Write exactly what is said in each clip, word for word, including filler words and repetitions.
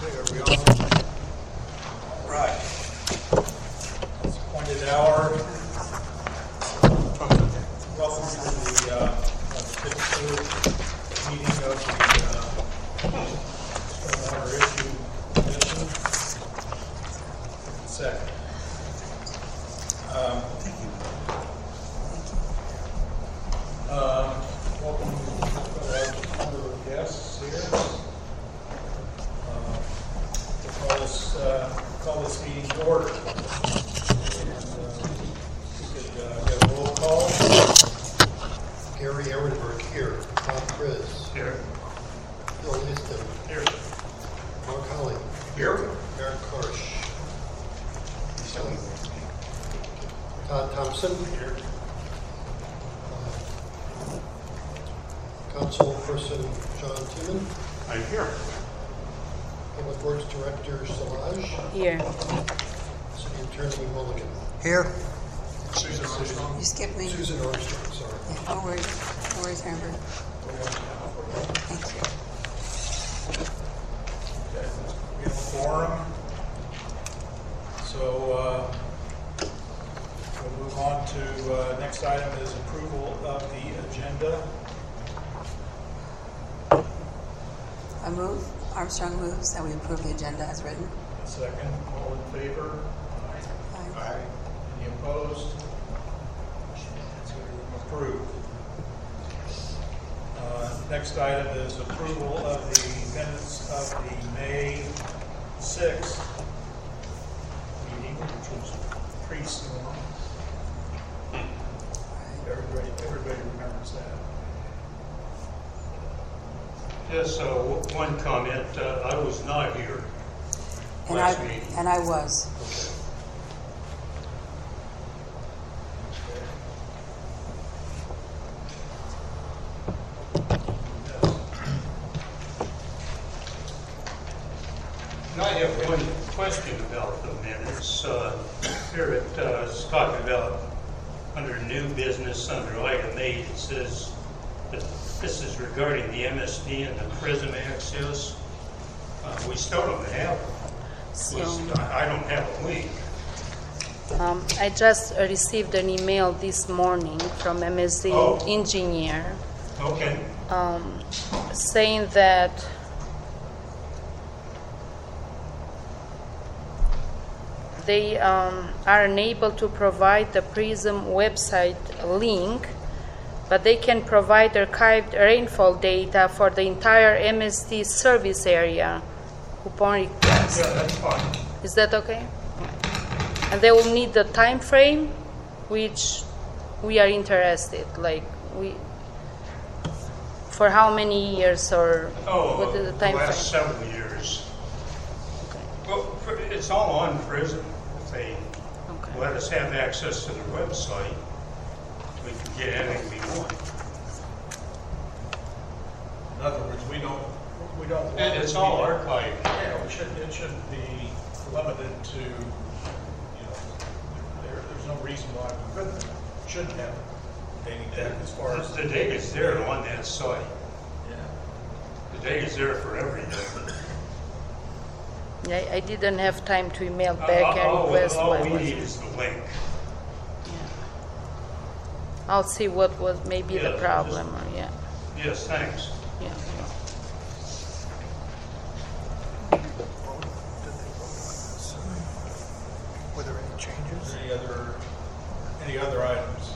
Are we on? Right. It's appointed hour. Welcome to the uh, fifty-third meeting of the uh, Stormwater Issue Commission. Second. Um, uh, welcome to our guests here. Call this, uh, call this meeting to order. And uh, we could uh, get a roll call. Gary Ehrenberg here. Bob Chris. Here. Bill Liston. Here. Mark Holly. Here. Eric Karsh. Todd Thompson. Here. Uh, Councilperson John Timmon. I'm here. Public Works Director Solage. Here. City Attorney Mulligan. Here. Susan Armstrong. You skipped me. Susan Armstrong, sorry. Yeah, no worries. No worries, Amber. Thank you. Okay. We have a quorum. So uh, we'll move on to uh, next item is approval of the agenda. I move, Armstrong moves that we approve the agenda as written. Second, all in favor? Aye. Any opposed? Approved. Uh, Next item is approval of the minutes of the May sixth meeting, which was pre-storm. Everybody, everybody remembers that. Yes, uh, w- one comment. Uh, I was not here And last I, meeting. and I was. And I have one question about the minutes. Uh, here it uh, is talking about under new business, under item eight, it says that this is regarding the M S D and the PRISM access. Uh, we still don't have, So, we st- I don't have a link. um, I just received an email this morning from M S D Oh. engineer Okay. um, saying that they um, are unable to provide the PRISM website link, but they can provide archived rainfall data for the entire M S D service area upon request. Yeah, that's fine. Is that okay? And they will need the time frame, which we are interested. Like we, for how many years or Oh, what is the the time last frame? several years. Okay. Well, pr- it's all on PRISM. If they Okay. let us have access to their website, we can get anything we want. In other words, we don't, we don't. want And it's it to all be- archived. Yeah, we shouldn't, it shouldn't be limited to, you know, there, there's no reason why we couldn't, shouldn't have dating back as far as. The data's there on that site. Yeah. The data's there for every year. Yeah, I didn't have time to email Uh, back and all- request. All what we was- need is the link. yeah. I'll see what was maybe the Yeah, problem. Or, yeah, Yes, thanks. yeah. Were there any changes? Any other, any other items?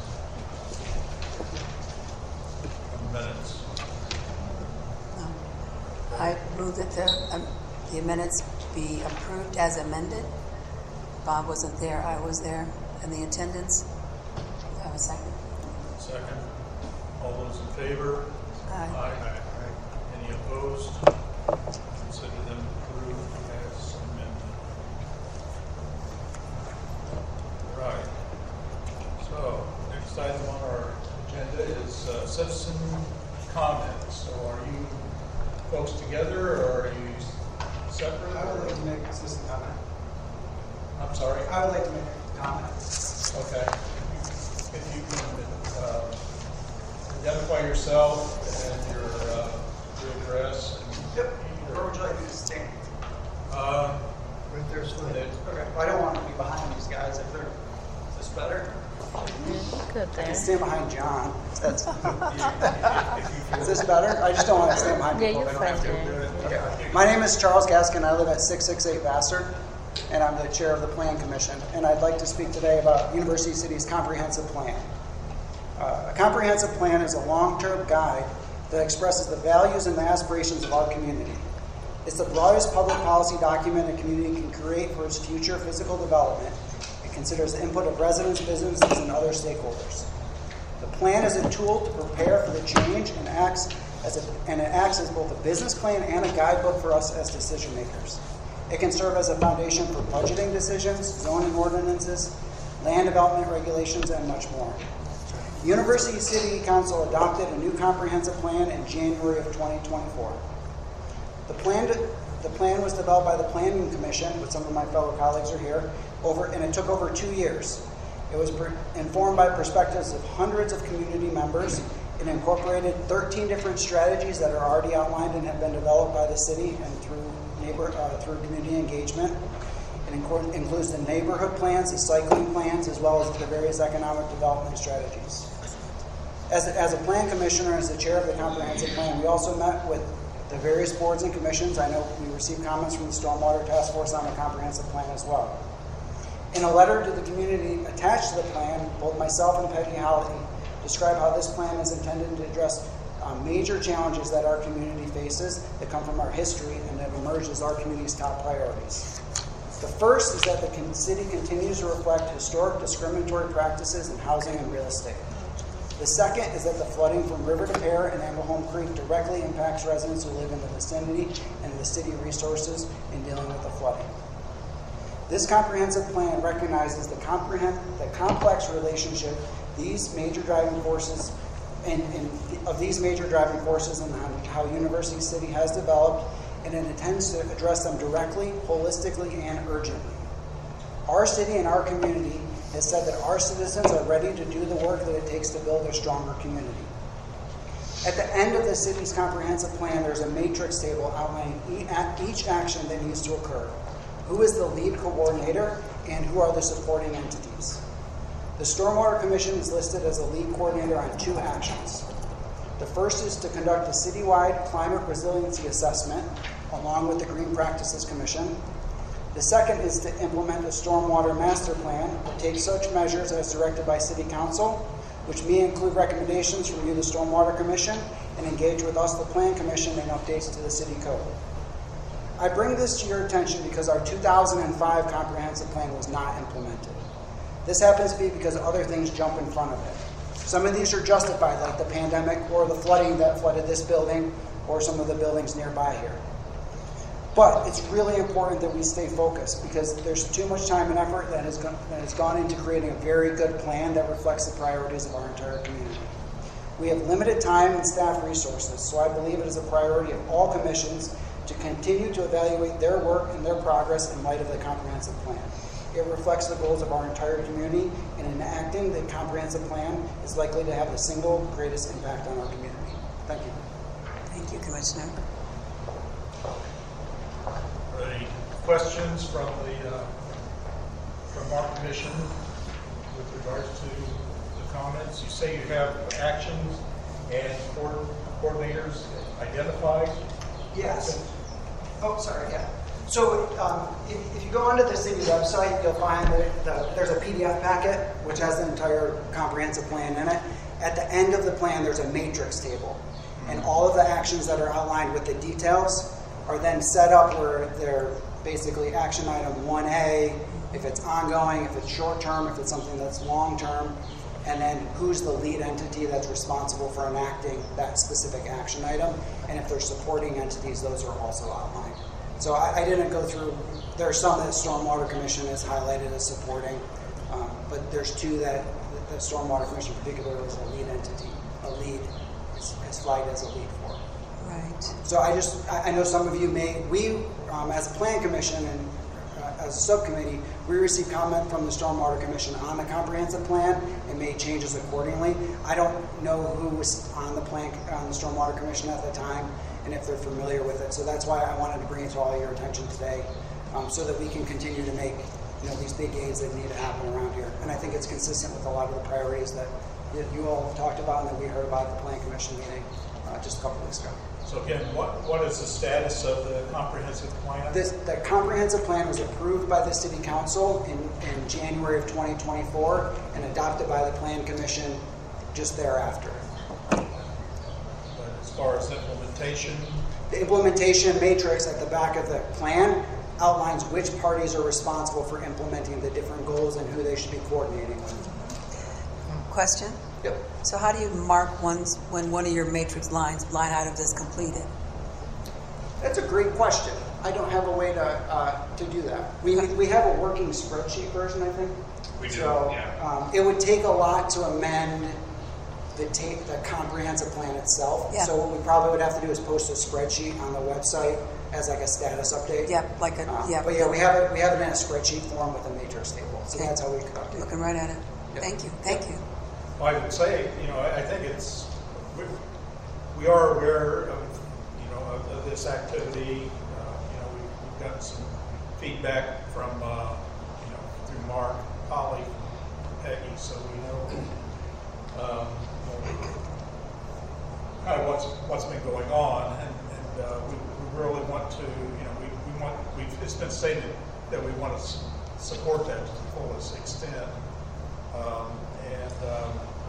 From the minutes? No. I move that the, um, the minutes be approved as amended. Bob wasn't there, I was there, and the attendance. Do I have a second? Second. All those in favor? Aye. Any opposed? Consider them approved as amended. Right. So, next item on our agenda is uh, citizen comments. So are you folks together or are you separate? I would like to make a citizen comment. I'm sorry? I would like to make a comment. Okay. If you can uh, identify yourself and your, uh, your address. Yep. Where would you like me to stand? stand behind John. That's, is this better? I just don't want to stand behind Yeah, people. you're They don't have to. fine. Okay. My name is Charles Gaskin. I live at six six eight Vassar, and I'm the chair of the Plan Commission. And I'd like to speak today about University City's comprehensive plan. Uh, a comprehensive plan is a long-term guide that expresses the values and the aspirations of our community. It's the broadest public policy document a community can create for its future physical development. It considers the input of residents, businesses, and other stakeholders. The plan is a tool to prepare for the change and acts as a, and it acts as both a business plan and a guidebook for us as decision makers. It can serve as a foundation for budgeting decisions, zoning ordinances, land development regulations, and much more. University City Council adopted a new comprehensive plan in January of twenty twenty-four. The plan, to, the plan was developed by the Planning Commission, with some of my fellow colleagues are here, over, and it took over two years. It was per, informed by perspectives of hundreds of community members. It incorporated thirteen different strategies that are already outlined and have been developed by the city and through neighbor uh, through community engagement. It incor- includes the neighborhood plans, the cycling plans, as well as the various economic development strategies. As a, as a plan commissioner, as the chair of the comprehensive plan, we also met with the various boards and commissions. I know we received comments from the Stormwater Task Force on the comprehensive plan as well. In a letter to the community attached to the plan, both myself and Peggy Holly describe how this plan is intended to address uh, major challenges that our community faces that come from our history and have emerged as our community's top priorities. The first is that the city continues to reflect historic discriminatory practices in housing and real estate. The second is that the flooding from River to Pear and Anglehome Creek directly impacts residents who live in the vicinity and the city resources in dealing with the flooding. This comprehensive plan recognizes the, comprehend, the complex relationship these major driving forces and, and of these major driving forces and how, how University City has developed, and it intends to address them directly, holistically, and urgently. Our city and our community has said that our citizens are ready to do the work that it takes to build a stronger community. At the end of the city's comprehensive plan, there's a matrix table outlining each action that needs to occur. Who is the lead coordinator, and who are the supporting entities? The Stormwater Commission is listed as a lead coordinator on two actions. The first is to conduct a citywide climate resiliency assessment, along with the Green Practices Commission. The second is to implement a stormwater master plan that takes such measures as directed by City Council, which may include recommendations from you, the Stormwater Commission, and engage with us, the Plan Commission, in updates to the City Code. I bring this to your attention because our two thousand five comprehensive plan was not implemented. This happens to be because other things jump in front of it. Some of these are justified, like the pandemic or the flooding that flooded this building or some of the buildings nearby here. But it's really important that we stay focused because there's too much time and effort that has, gone, that has gone into creating a very good plan that reflects the priorities of our entire community. We have limited time and staff resources, so I believe it is a priority of all commissions to continue to evaluate their work and their progress in light of the comprehensive plan. It reflects the goals of our entire community, and in enacting the comprehensive plan is likely to have the single greatest impact on our community. Thank you. Thank you, Commissioner. Are there any questions from the uh, from our commission with regards to the comments? You say you have actions and coord- coordinators identified? Yes. Oh, sorry, yeah. So um, if, if you go onto the city website, you'll find that the, there's a P D F packet Which has the entire comprehensive plan in it. At the end of the plan, there's a matrix table. And all of the actions that are outlined with the details are then set up where they're basically action item one A, if it's ongoing, if it's short-term, if it's something that's long-term, and then who's the lead entity that's responsible for enacting that specific action item. And if there's supporting entities, those are also outlined. So I, I didn't go through, there are some that Stormwater Commission is highlighted as supporting, um, but there's two that the Stormwater Commission particularly is a lead entity, a lead, is, is flagged as a lead for. Right. So I just, I I know some of you may, we, um, as a Plan Commission and uh, as a subcommittee, we received comment from the Stormwater Commission on the comprehensive plan and made changes accordingly. I don't know who was on the plan, on the Stormwater Commission at the time and if they're familiar with it. So that's why I wanted to bring it to all your attention today, um, so that we can continue to make, you know, these big gains that need to happen around here. And I think it's consistent with a lot of the priorities that that you all have talked about and that we heard about at the Plan Commission meeting uh, just a couple weeks ago. So again, what, what is the status of the comprehensive plan? This, the comprehensive plan was approved by the City Council in, in January of twenty twenty-four and adopted by the Plan Commission just thereafter. But as far as implementation, The implementation matrix at the back of the plan outlines which parties are responsible for implementing the different goals and who they should be coordinating with. Question? Yep. So how do you mark ones when one of your matrix lines, line items is completed? That's a great question. I don't have a way to uh, to do that. We we have a working spreadsheet version, I think. We do, So yeah. um, it would take a lot to amend the ta- the comprehensive plan itself. Yeah. So what we probably would have to do is post a spreadsheet on the website as like a status update. Yep, like a, Uh, yeah. But yeah, we have it we have it in a spreadsheet form with a matrix table. So Okay. that's how we could update it. Looking right at it. Yep. Thank you, thank you. I would say, you know, I I think it's, we, we are aware of, you know, of, of this activity. Uh, you know, we've, we've gotten some feedback from, uh, you know, through Mark, Holly, Peggy, so we know, um, you know, kind of what's, what's been going on, and, and uh, we, we really want to, you know, we, we want, we've, it's been stated that we want to s- support that to the fullest extent. Um, and, um,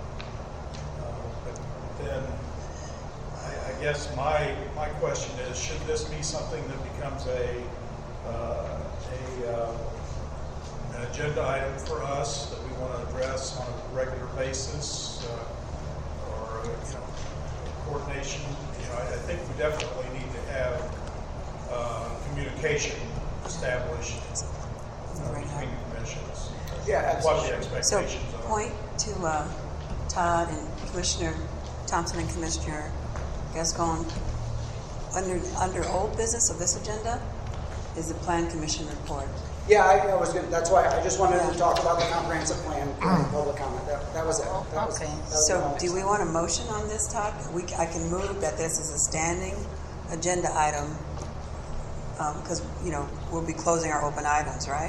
uh, but then, I, I guess my, my question is, should this be something that becomes a, uh, a, uh, an agenda item for us that we want to address on a regular basis, uh, or, uh, you know, coordination? You know, I, I think we definitely need to have, uh, communication established uh, between the commissions. Yeah, What the absolutely. So expectations are. point to uh, Todd and Commissioner Thompson and Commissioner Gascon. Under, under old business of this agenda is the Plan Commission report. Yeah, I, I was good. That's why I just wanted Yeah. to talk about the comprehensive plan during public comment. That, that was it. That was, Okay, that was so my do we next- want a motion on this, Todd? We, I can move that this is a standing agenda item, because, you know, we'll be closing our open items, right?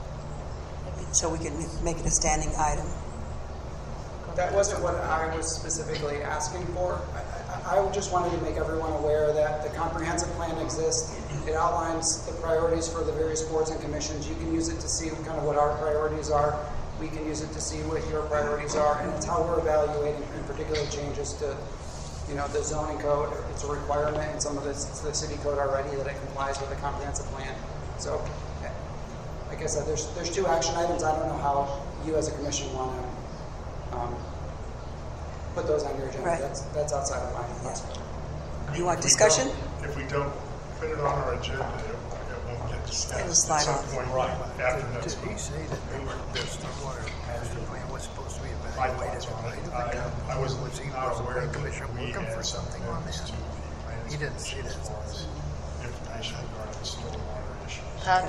So we can make it a standing item. That wasn't what I was specifically asking for. I, I, I just wanted to make everyone aware that the comprehensive plan exists. It outlines the priorities for the various boards and commissions. You can use it to see kind of what our priorities are. We can use it to see what your priorities are, and it's how we're evaluating in particular changes to, you know, the zoning code. It's a requirement in some of the, the city code already that it complies with the comprehensive plan. So, like I said, there's there's two action items. I don't know how you as a commission want to um, put those on your agenda. Right. That's that's outside of my Yeah. responsibility. You want If we discussion? don't- If we don't put it on our agenda, it, it won't get discussed. It will slide At some off. point Right. after Did next he month. say that they were, the stormwater master plan was supposed to be My evaluated? thoughts on it, by the I, I was Was he, not was the aware plan that commission we looking had for something on amendments that? to the planning He didn't say commission that. as far as information regarding the stormwater issues. Todd?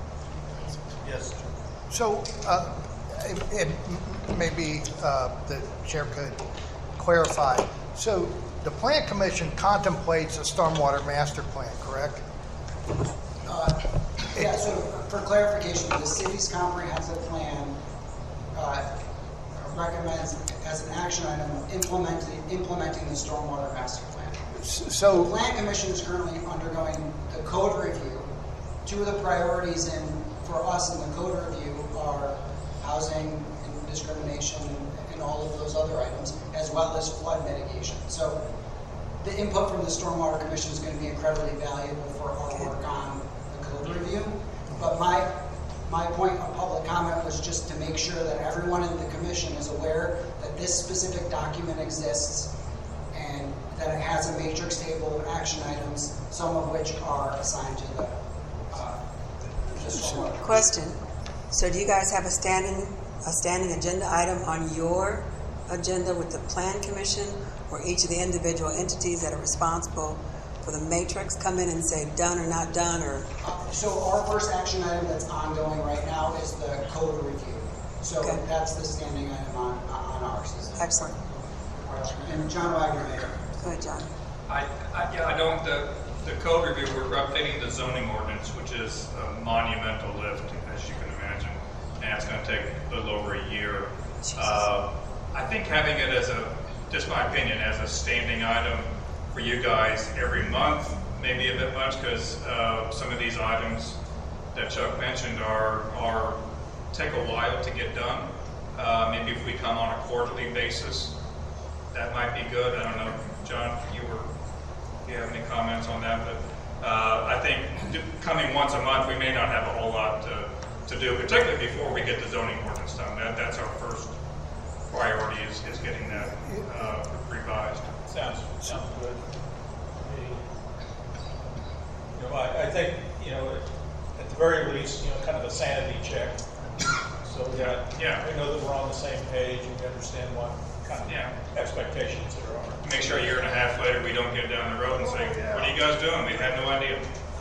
Yes. So, uh, it, it maybe uh, the chair could clarify. So, the plan commission contemplates a stormwater master plan, correct? Uh, yeah. So for clarification, the city's comprehensive plan uh, recommends as an action item implementing implementing the stormwater master plan. S- The So, Plan Commission is currently undergoing the code review. Two of the priorities in, for us in the code review are housing and discrimination and all of those other items, as well as flood mitigation. So the input from the Stormwater Commission is going to be incredibly valuable for our work on the code review. But my my point of public comment was just to make sure that everyone in the commission is aware that this specific document exists and that it has a matrix table of action items, some of which are assigned to the, uh, the stormwater. Question. So do you guys have a standing, a standing agenda item on your agenda with the Plan Commission, or each of the individual entities that are responsible for the matrix come in and say done or not done, or? Uh, So our first action item that's ongoing right now is the code review. So Okay. that's the standing item on, on ours. Excellent. And John Wagner, Mayor. Go ahead, John. I, I, yeah, I don't, the, the code review, we're updating the zoning ordinance, which is a monumental lift, as you can imagine, and it's gonna take a little over a year. Uh, I think having it as a, just my opinion, as a standing item for you guys every month may be a bit much, because uh, some of these items that Chuck mentioned are, are take a while to get done. Uh, maybe if we come on a quarterly basis, that might be good. I don't know, John, you were, do you have any comments on that? But uh, I think coming once a month, we may not have a whole lot to, to do, particularly before we get the zoning ordinance done. That, that's our first priority, is, is getting that uh, revised. Sounds, sounds good. You know, I, I think, you know, at the very least, you know, kind of a sanity check. So that yeah. we know that we're on the same page and we understand what kind of yeah. expectations there are. Make sure a year and a half later we don't get down the road and say, what are you guys doing? We had no idea.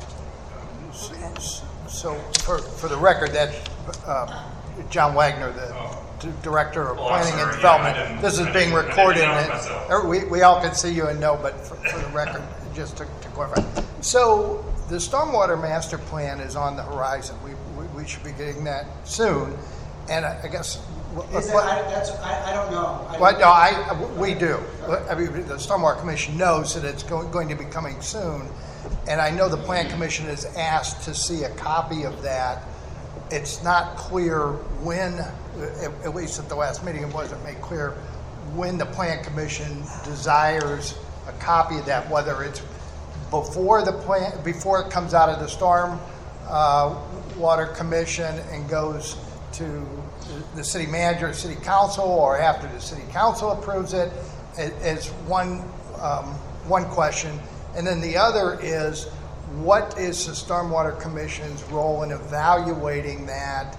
Okay. So for, for the record, that uh, John Wagner, the Oh. d- Director of Oh, I'm Planning sorry. and Yeah, I Development, didn't- this is I being didn't- I didn't recorded. announce and myself. er, we, we all can see you and know, but for, for the record, just to, to clarify. So the Stormwater Master Plan is on the horizon. We, we, we should be getting that soon. And I, I guess... Is that, I, that's, I, I don't know. I Well, don't- no, I, we do. I mean, the Stormwater Commission knows that it's going, going to be coming soon, and I know the Plan Commission is asked to see a copy of that. It's not clear when, at, at least at the last meeting, it wasn't made clear when the Plan Commission desires a copy of that, whether it's before the plan, before it comes out of the Storm uh, Water Commission and goes to the city manager, city council, or after the city council approves it, is one um, one question. And then the other is, what is the Stormwater Commission's role in evaluating that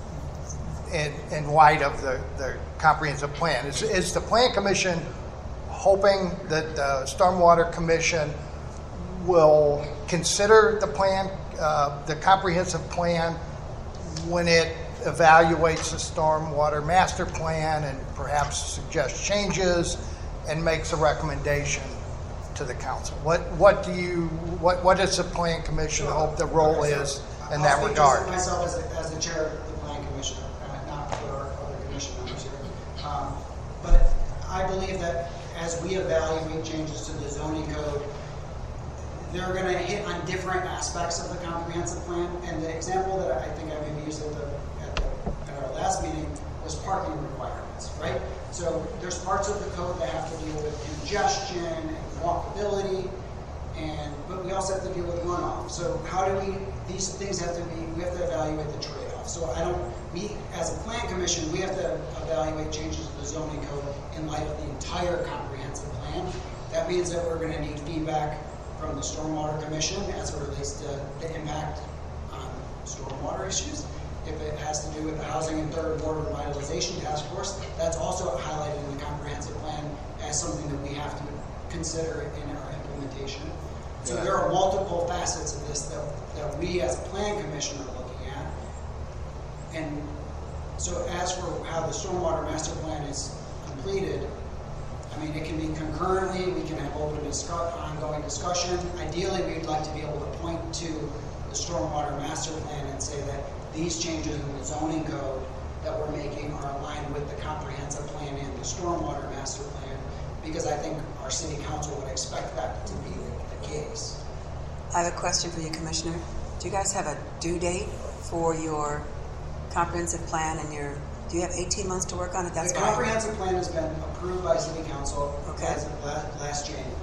in, in light of the, the comprehensive plan? Is, is the Plan Commission hoping that the Stormwater Commission will consider the plan, uh, the comprehensive plan, when it evaluates the stormwater master plan and perhaps suggests changes and makes a recommendation to the council? What what do you what what does the Plan Commission hope the role is in that I'll speak regard? just myself as the, as the chair of the Plan Commission, uh, not for our other commission members here. Um, but I believe that as we evaluate changes to the zoning code, they're going to hit on different aspects of the comprehensive plan. And the example that I think I maybe used at the at our last meeting was parking requirements, right? So there's parts of the code that have to deal with congestion and walkability, and but we also have to deal with runoff. So how do we, these things have to be, we have to evaluate the trade-off. So I don't, we, as a plan commission, we have to evaluate changes to the zoning code in light of the entire comprehensive plan. That means that we're gonna need feedback from the Stormwater Commission as it relates to the impact on stormwater issues. If it has to do with the Housing and Third Ward Revitalization Task Force, that's also highlighted in the comprehensive plan as something that we have to consider in our implementation. So there are multiple facets of this that, that we as a Plan Commission are looking at. And so as for how the Stormwater Master Plan is completed, I mean, it can be concurrently, we can have open discuss, ongoing discussion. Ideally, we'd like to be able to point to the Stormwater Master Plan and say that these changes in the zoning code that we're making are aligned with the comprehensive plan and the stormwater master plan, because I think our city council would expect that to be the, the case. I have a question for you, Commissioner. Do you guys have a due date for your comprehensive plan and your, do you have eighteen months to work on it? That's the fine. comprehensive plan has been approved by city council Okay. as of last, last January.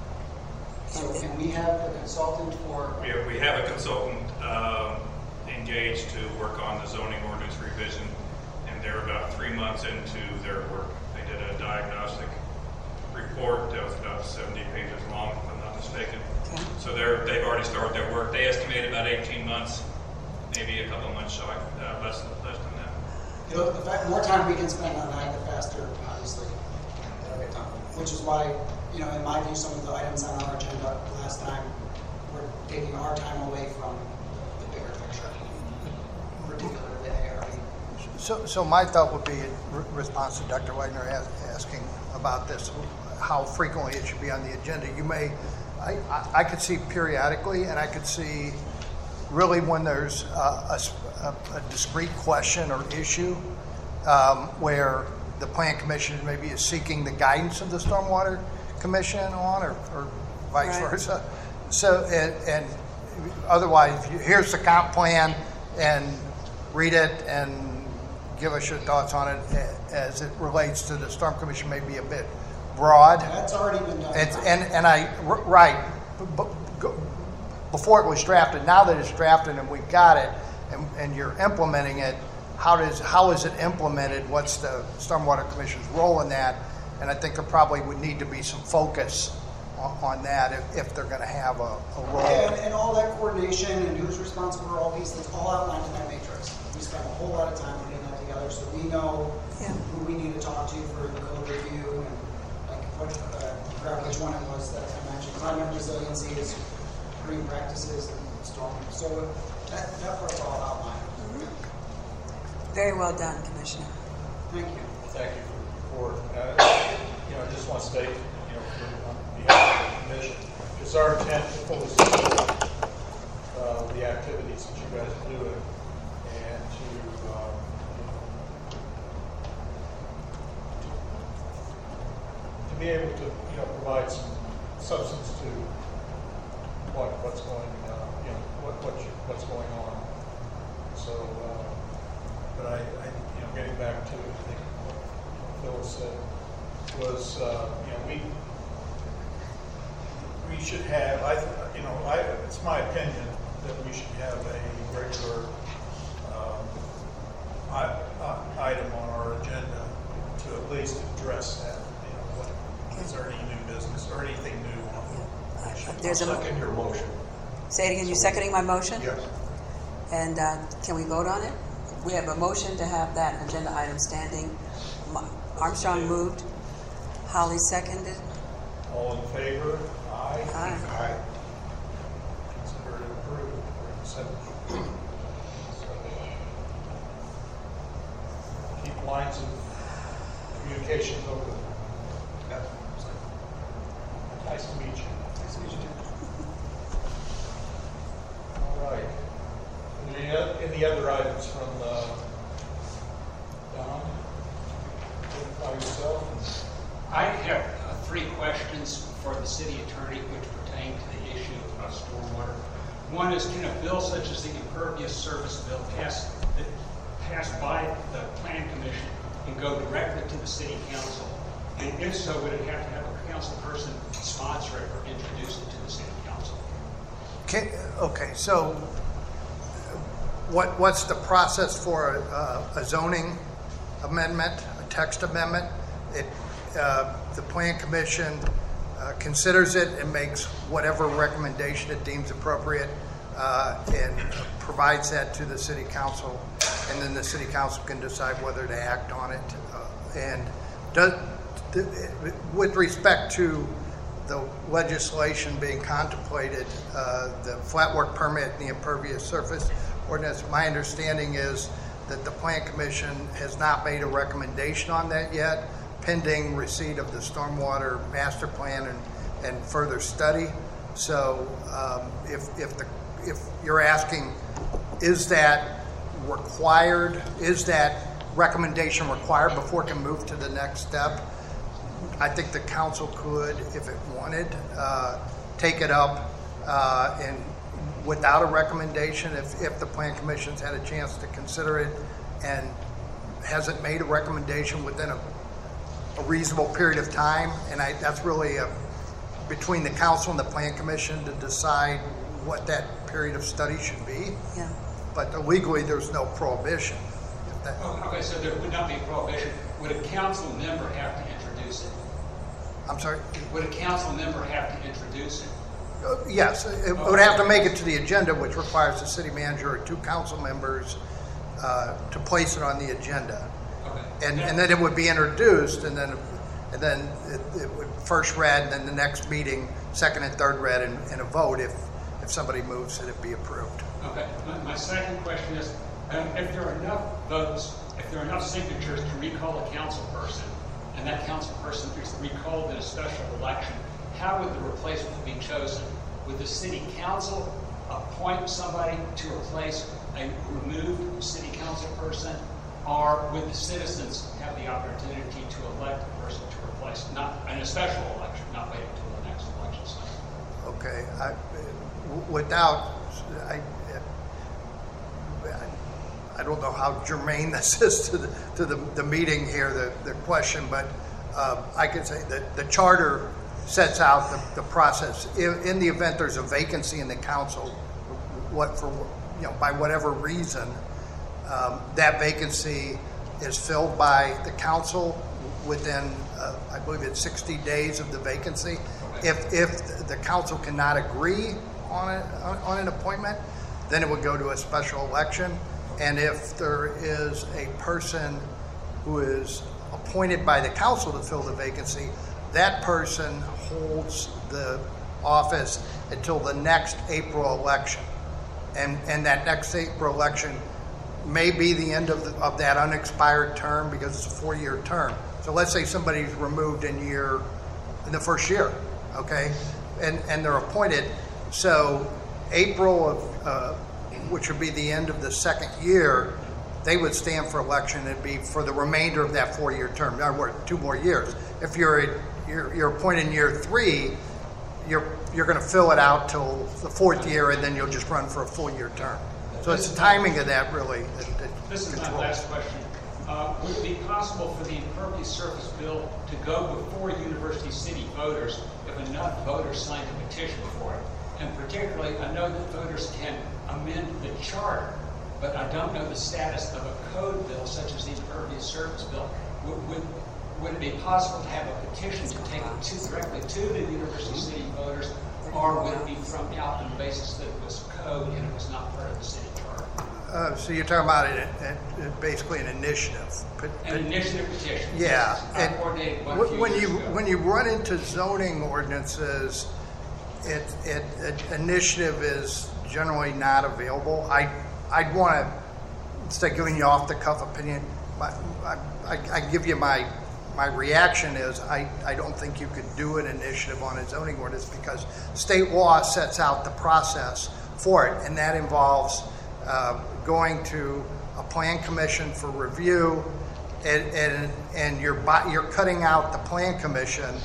So And- can we have a consultant for, We have, we have a consultant um, engaged to work on the zoning ordinance revision, and they're about three months into their work. They did a diagnostic report that was about seventy pages long, if I'm not mistaken. Okay. So they're, they've already started their work. They estimate about eighteen months, maybe a couple of months shy, uh, less, less than that. you know, the fact, more time we can spend on that, the faster, obviously. Which is why, you know, in my view, some of the items on our agenda last time were taking our time away from the bigger picture, particularly the A R B. So, so my thought would be in re- response to Doctor Wagner as, asking about this, how frequently it should be on the agenda. You may, I, I, I could see periodically, and I could see really when there's a, a, a discrete question or issue um, where the Plan Commission maybe is seeking the guidance of the Stormwater Commission on, or, or vice Right. versa. So, and, and otherwise, you- here's the comp plan, and read it and give us your thoughts on it a- as it relates to the Storm Commission, may be a bit broad. That's already been done. It's, and, and I, r- right, b- b- go- before it was drafted, now that it's drafted and we've got it, and, and you're implementing it, how does, how is it implemented? What's the Stormwater Commission's role in that? And I think there probably would need to be some focus on, on that if, if they're gonna have a, a role. And, and all that coordination and who's responsible for all these things, all outlined in that matrix. We spent a whole lot of time putting that together, so we know Yeah. who we need to talk to for the code review, and like, what, uh, I forgot which one it was that I mentioned, climate resiliency is green practices and storm. So that, that part's all outlined. Very well done, Commissioner. Thank you. Thank you for the report. Uh, You know, I just want to state, you know, for- on behalf of the commission, it's our intent to fully support uh, the activities that you guys are doing, and to, um, to be able to, you know, provide some substance to what, what's going, uh, you know, what, what you, what's going on. So, uh, but I, I, you know, getting back to, I think, what Phil said, was, uh, you know, we, we should have, I, th- you know, I, it's my opinion that we should have a regular, um, I, uh, item on our agenda to at least address that, you know, what, is there any new business or anything new on the issue? There's a, Second your motion. say it again, you seconding my motion? Yes. And uh, can we vote on it? We have a motion to have that agenda item standing. Ma- Armstrong moved. Holly seconded. All in favor? Aye. Aye. Aye. Consider it approved for consent. So, keep lines of communications open. Nice to meet you. Nice to meet you, too. All right. Any, oth- any other items from uh, Don? Identify yourself. I have uh, three questions for the city attorney which pertain to the issue of stormwater. One is, can a bill such as the impervious surface bill pass, that pass by the plan commission and go directly to the city council? And if so, would it have to have a council person sponsor it or introduce it to the city council? Okay, okay, so what, what's the process for a, a zoning amendment, a text amendment? It, uh, the Plan Commission uh, considers it and makes whatever recommendation it deems appropriate, uh, and provides that to the city council, and then the city council can decide whether to act on it. Uh, and does, with respect to the legislation being contemplated, uh, the flat work permit and the impervious surface ordinance, my understanding is that the Plan Commission has not made a recommendation on that yet, pending receipt of the stormwater master plan and, and further study. So um, if, if, the, if you're asking, is that required, is that recommendation required before it can move to the next step, I think the council could, if it wanted, uh, take it up uh, and without a recommendation, if, if the Plan Commission's had a chance to consider it and hasn't made a recommendation within a, a reasonable period of time. And I, that's really a, between the council and the Plan Commission to decide what that period of study should be. Yeah. But legally, there's no prohibition. If that, Oh, okay, so there would not be a prohibition. Would a council member have to introduce it? I'm sorry? Would a council member have to introduce it? Uh, Yes, it would have to make it to the agenda, which requires the city manager or two council members uh, to place it on the agenda. Okay. And, and then it would be introduced, and then, and then it, it would first read, and then the next meeting, second and third read, and, and a vote. If, if somebody moves it, it'd be approved. Okay. My, my second question is, um, if there are enough votes, if there are enough signatures to recall a council person, and that council person is recalled in a special election, how would the replacement be chosen? Would the city council appoint somebody to replace a removed city council person, or would the citizens have the opportunity to elect a person to replace, not in a special election, not wait until the next election cycle? Okay, I, without, I, I don't know how germane this is to the, to the, the meeting here, the, the question, but uh, I could say that the charter sets out the, the process. In, in the event there's a vacancy in the council, what for, you know, by whatever reason, um, that vacancy is filled by the council within, uh, I believe it's sixty days of the vacancy. If, if the council cannot agree on, it, on an appointment, then it would go to a special election. And if there is a person who is appointed by the council to fill the vacancy, that person holds the office until the next April election. And, and that next April election may be the end of, the, of that unexpired term because it's a four-year term. So let's say somebody's removed in year, in the first year, okay? And, and they're appointed. So April of, uh, which would be the end of the second year, they would stand for election. It'd be for the remainder of that four-year term, or two more years. If you're, you're, you're appointed in year three, you're, you're going to fill it out till the fourth year, and then you'll just run for a full-year term. So it's the timing of that, really. That, that this is controls. my last question. Uh, would it be possible for the impervious surface bill to go before University City voters if enough voters signed a petition for it? And particularly, I know that voters can amend the charter, but I don't know the status of a code bill such as the impervious surface bill. Would, would, would it be possible to have a petition to take it to, directly to the University City voters, or would it be from out on the basis that it was code and it was not part of the city charter? Uh, so you're talking about it, it, it basically an initiative. But, An initiative petition. Yeah. I And coordinated one when few when years you ago. when you run into zoning ordinances, it, it, it initiative is generally not available. I I'd want to, instead of giving you off the cuff opinion, my, I, I, I give you my my reaction is I, I don't think you could do an initiative on a zoning ordinance because state law sets out the process for it, and that involves uh, going to a plan commission for review, and and, and you're you're cutting out the plan commission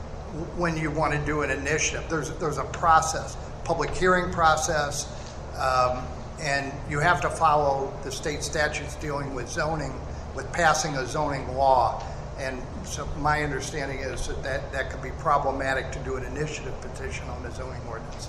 when you want to do an initiative. There's there's a process, public hearing process, um, and you have to follow the state statutes dealing with zoning, with passing a zoning law. And so my understanding is that, that that could be problematic to do an initiative petition on the zoning ordinance.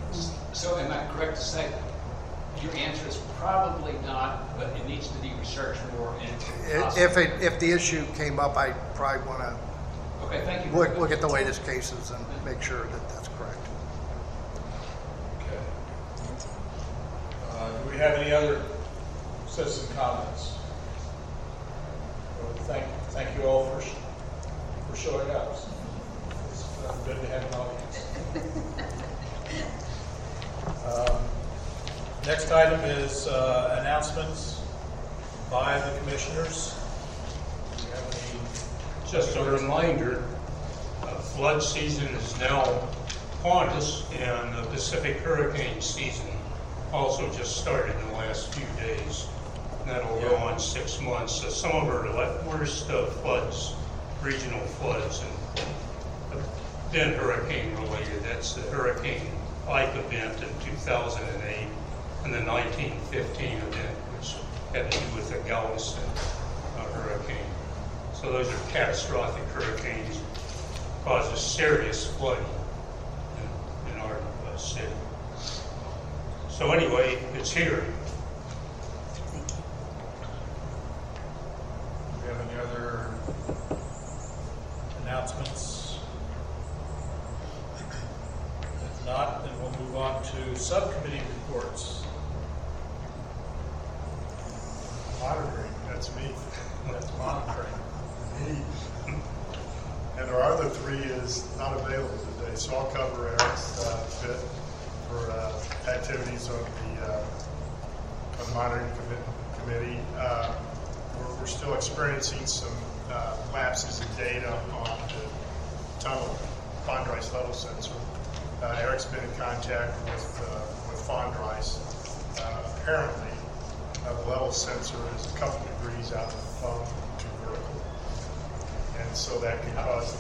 So am I correct to say your answer is probably not, but it needs to be researched more into? If it if the issue came up, I probably want to Okay, thank you. look look at the latest cases and make sure that that's correct. Okay. Uh, do we have any other citizen comments? Well, thank thank you all for sh for showing up. It's uh, good to have an audience. Um, next item is uh, announcements by the commissioners. Do you have any? Just a reminder, uh, flood season is now upon us, and the Pacific hurricane season also just started in the last few days. That'll go on six months. So some of our le- worst uh, floods, regional floods, and have been hurricane related. That's the Hurricane Ike event in two thousand eight and the nineteen fifteen event, which had to do with the Galveston uh, hurricane. So those are catastrophic hurricanes, causes serious flooding in, in our uh, city. So anyway, it's here. Do you have any other announcements? If not, then we'll move on to subcommittee reports. Monitoring, that's me. That's monitoring. Me. And our other three is not available today, so I'll cover Eric's uh, bit for uh, activities of the, uh, of the monitoring commi- committee. Uh, we're, we're still experiencing some uh, lapses in data on the tunnel Fondrice level sensor. Uh, Eric's been in contact with uh, with Fondrice. Uh, apparently, Uh, the level sensor is a couple degrees out of the phone to vertical. And so that can cause,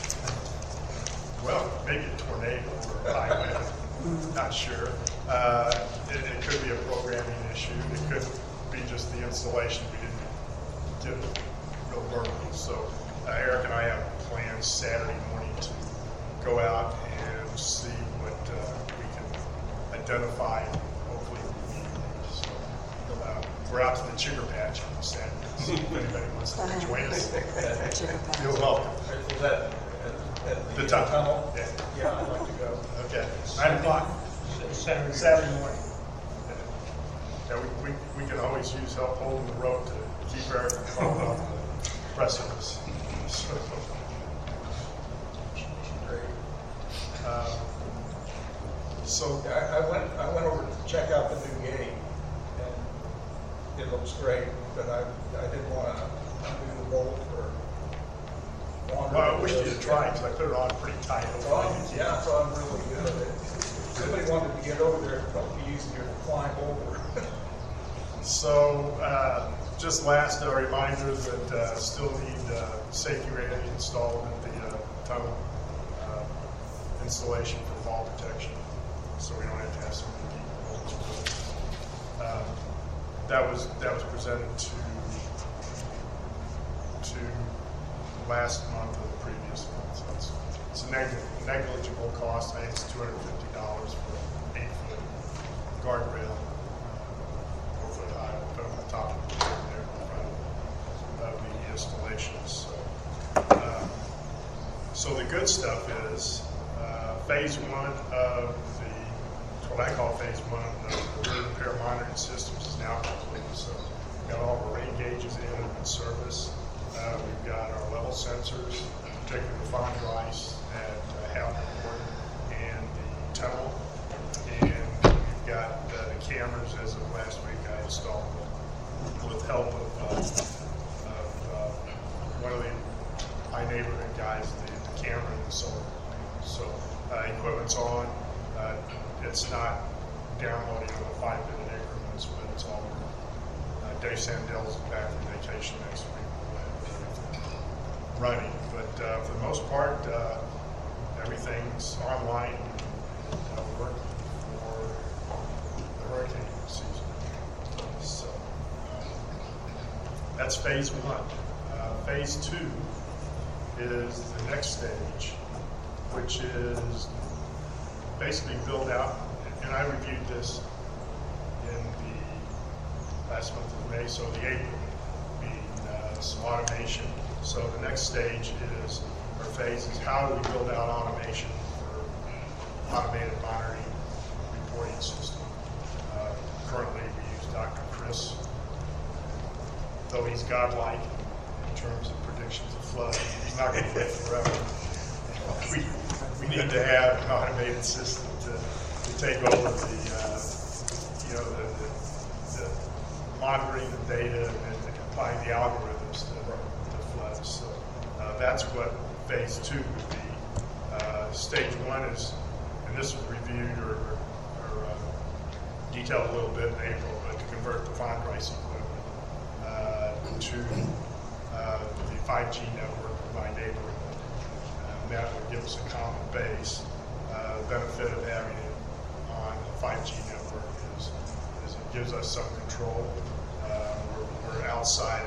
well, maybe a tornado or a high wind, not sure. Uh, it, it could be a programming issue. It could be just the installation. We didn't get it real vertical. So uh, Eric and I have plans Saturday morning to go out and see what uh, we can identify and hopefully remediate. So uh, we're out to the Chigger Patch on Saturday. So if anybody wants to join us, you're welcome. Is that at, at The the tunnel. tunnel? Yeah. Yeah, I'd like to go. Okay. Nine o'clock. Saturday. Saturday morning. Yeah, we, we, we can always use help holding the rope to keep Eric from falling off the precipice. So, Great. uh, so Yeah, I, I went, I went over to check out the new gate, and it looks great, but I, I didn't want to undo the bolt or wander. well, I into wish the- you'd try because I put it on pretty tight. So I'm, yeah, so I'm really good at it. If somebody wanted to get over there, it'd probably be easier to climb over. So, uh, just last, a reminder that uh, still need uh, safety rating installed at the uh, tunnel uh, installation for fall protection, so we don't have to have so many people. Um, that was that was presented to to last month or the previous month. So it's, it's a neg- negligible cost. I think it's two hundred fifty dollars for an eight foot guardrail. Foot high, put on the top of the building there in front of the installations. So, uh, so the good stuff is uh, phase one of the, what I call phase one of the rear repair monitoring systems is now complete. So we've got all the rain gauges in and in service. Uh, we've got our level sensors, particularly the Fond Rice at uh, Halport and the tunnel. And we've got uh, the cameras as of last week I installed with, with help of, uh, of uh, one of the my neighborhood guys, the, the camera and the solar. So uh, equipment's on. Uh, it's not downloading on the five minute increments, but it's all uh, Dave Sandell's back from vacation next week. We'll have everything running, but uh, for the most part, uh, everything's online. Uh, we're working for the hurricane season. So that's phase one. Uh, phase two is the next stage, which is basically build out, and I reviewed this in the last month of May, so the April being uh, some automation. So the next stage is, or phase is, how do we build out automation for automated monitoring reporting system. Uh, currently, we use Doctor Chris. Though he's godlike in terms of predictions of flood, he's not going to flood forever. We, we need to have an automated system to, to take over the, uh, you know, the, the, the monitoring the data and, and applying the algorithms to, to floods. So uh, that's what phase two would be. Uh, stage one is, and this was reviewed or, or uh, detailed a little bit in April, but to convert the Fond Rice equipment uh, to uh, the five G network of my neighborhood. Uh, that would give us a common base. Uh, the benefit of having it on the five G network is, is it gives us some control. Uh, we're, we're outside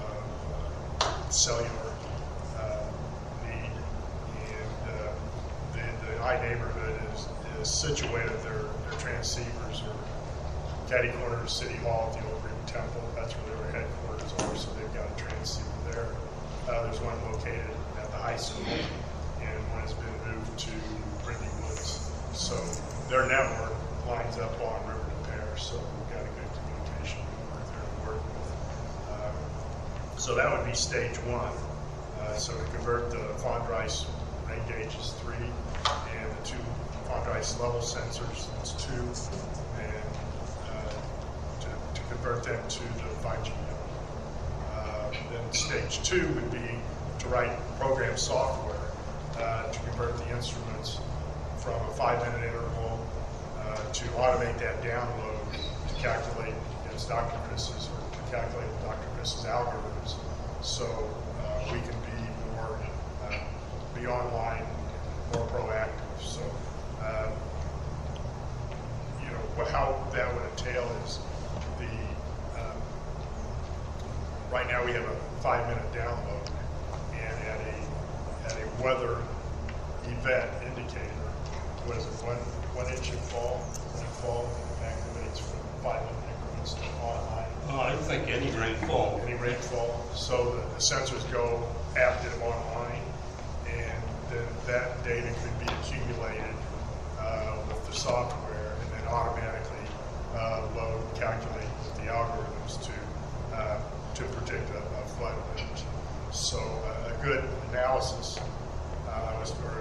of uh, cellular uh, need, and uh, the, the I neighborhood is, is situated. Their their transceivers are catty corner of City Hall at the Old Green Temple. That's where their headquarters are, so they've got a transceiver there. Uh, there's one located at the high school, and one has been moved to Brittany Woods. So their network lines up on River to Pear, so we've got a good communication network there to work with. Uh, so that would be stage one. Uh, so to convert the Fond Rice rain gauges three and the two Fond Rice level sensors, that's two, and uh, to, to convert them to the five G network. Uh, then stage two would be to write program software uh, to convert the instruments from a five minute interval uh, to automate that download to calculate against Doctor Chris's, or to calculate Doctor Chris's algorithms, so uh, we can be more, uh, be online, more proactive. So, uh, you know, what, how that would entail is the, um, right now we have a five minute download, and at a, at a weather event indicator, what is it, one, one inch of fall, one fall activates from five minute increments to online. Oh, I think any rainfall. Any rainfall. So the, the sensors go after them online, and then that data could be accumulated uh, with the software, and then automatically uh, load, calculate with the algorithms to uh, to predict a, a flood event. So uh, a good analysis uh, was for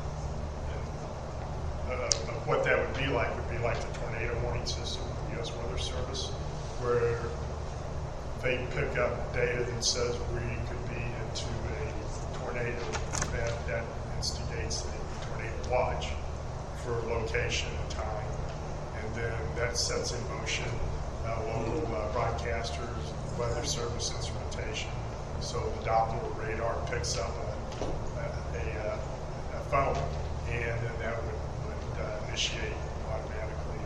uh, uh, of what that would be like would be like the tornado warning system of the U S Weather Service, where they pick up data that says we could be into a tornado event that instigates a tornado watch for location and time, and then that sets in motion uh, local uh, broadcasters, weather service instrumentation. So the Doppler radar picks up a, a, a, a phone, and then that would, would uh, initiate automatically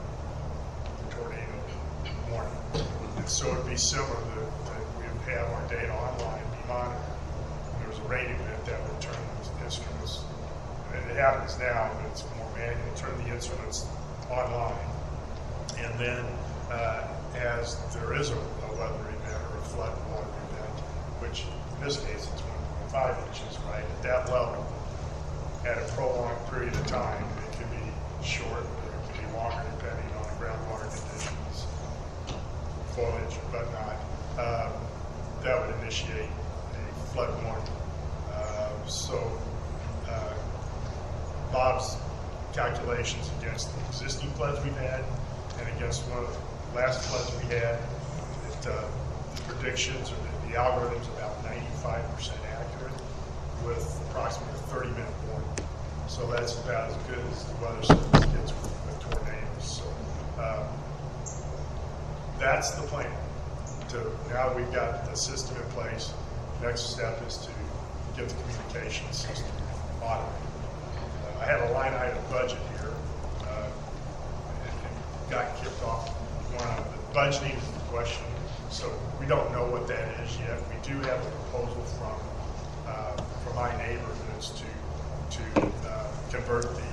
the tornado warning. And so it would be similar to, to we would have our data online be monitored. When there was a rain event, that would turn those instruments, and it happens now, but it's more manual, turn the instruments online. And then uh, as there is a, a weather event or a flood water event, which in this case it's one point five inches, right? At that level, at a prolonged period of time, it can be short, or it can be longer depending on the groundwater conditions, foliage, but not. Um, that would initiate a flood warning. Uh, so uh, Bob's calculations against the existing floods we've had and against one of the last floods we had, it, uh, the predictions or the, the algorithms about ninety-five percent accurate with approximately a thirty minute warning. So that's about as good as the weather service gets with, with tornadoes. So um, that's the plan. To, now that we've got the system in place, next step is to get the communication system automated. Uh, I have a line item budget here. Uh, it, it got kicked off. One of the budgeting is the question, so we don't know what that is yet. We do have a proposal from uh, from my neighborhoods to to uh, convert the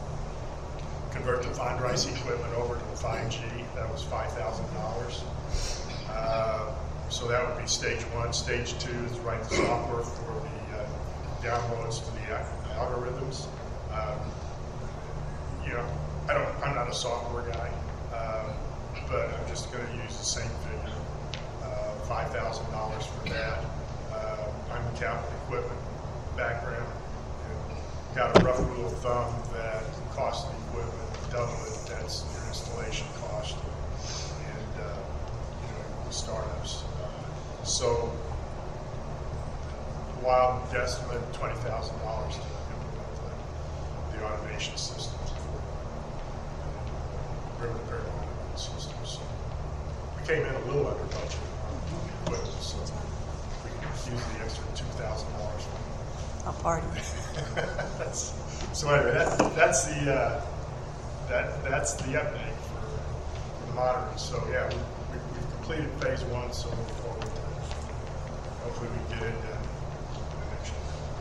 convert the Fondraice equipment over to the five G. That was five thousand dollars. Uh, so that would be stage one. Stage two is write the software for the uh, downloads to the algorithms. Um, you know, I don't. I'm not a software guy, um, but I'm just going to use the same figure, uh, five thousand dollars for that. Uh, I'm a capital equipment background. And got a rough rule of thumb that the cost of the equipment, double it, that's your installation cost, and uh, you know, the startups. Uh, so, wild guesstimate, twenty thousand dollars to implement the, the automation system for very, very long systems. So we came in a little under budget on the equipment, so we can use the extra two thousand dollars. A party. that's, so anyway, that, that's the uh, that that's the update for, for the monitoring. So yeah, we, we, we've completed phase one, so moving forward. Hopefully we get it done next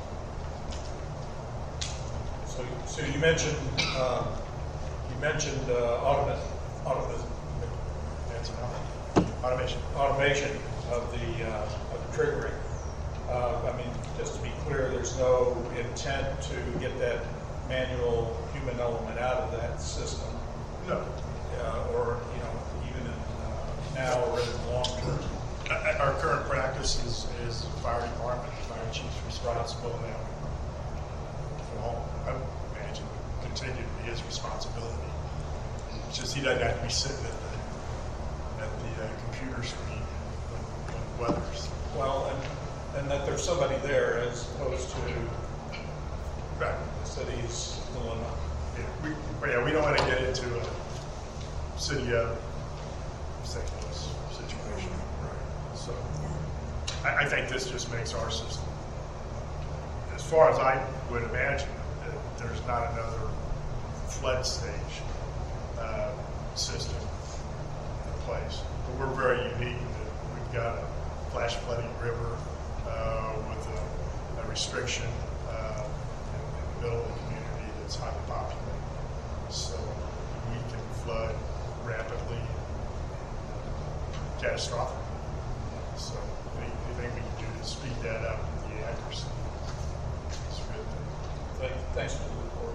year. So, so you mentioned um, you mentioned uh, automation, automation, That's automation. automation of the uh, of the triggering. Uh, I mean, just to be clear, there's no intent to get that manual human element out of that system. No. Uh, or, you know, even in, uh, now or in the long term. Uh, Our current practice is, is the fire department, the fire chief's responsible now. For all, I would imagine, would continue to be his responsibility. It's just he doesn't have to be sitting at the, at the uh, computer screen when, when the weather's. Well, and, and that there's somebody there as opposed to Right. the city's dilemma. Yeah, we, but yeah, we don't want to get into a city of Saint Louis. this situation. Right. So I, I think this just makes our system, as far as I would imagine, that there's not another flood stage uh, system in place. But we're very unique in that we've got a flash flooding river uh, with a, a restriction uh, in, in the middle of the community that's highly populated. So we can flood rapidly, catastrophic. So anything we can do to speed that up, the accuracy, is a good thing. Thank, thanks for the report.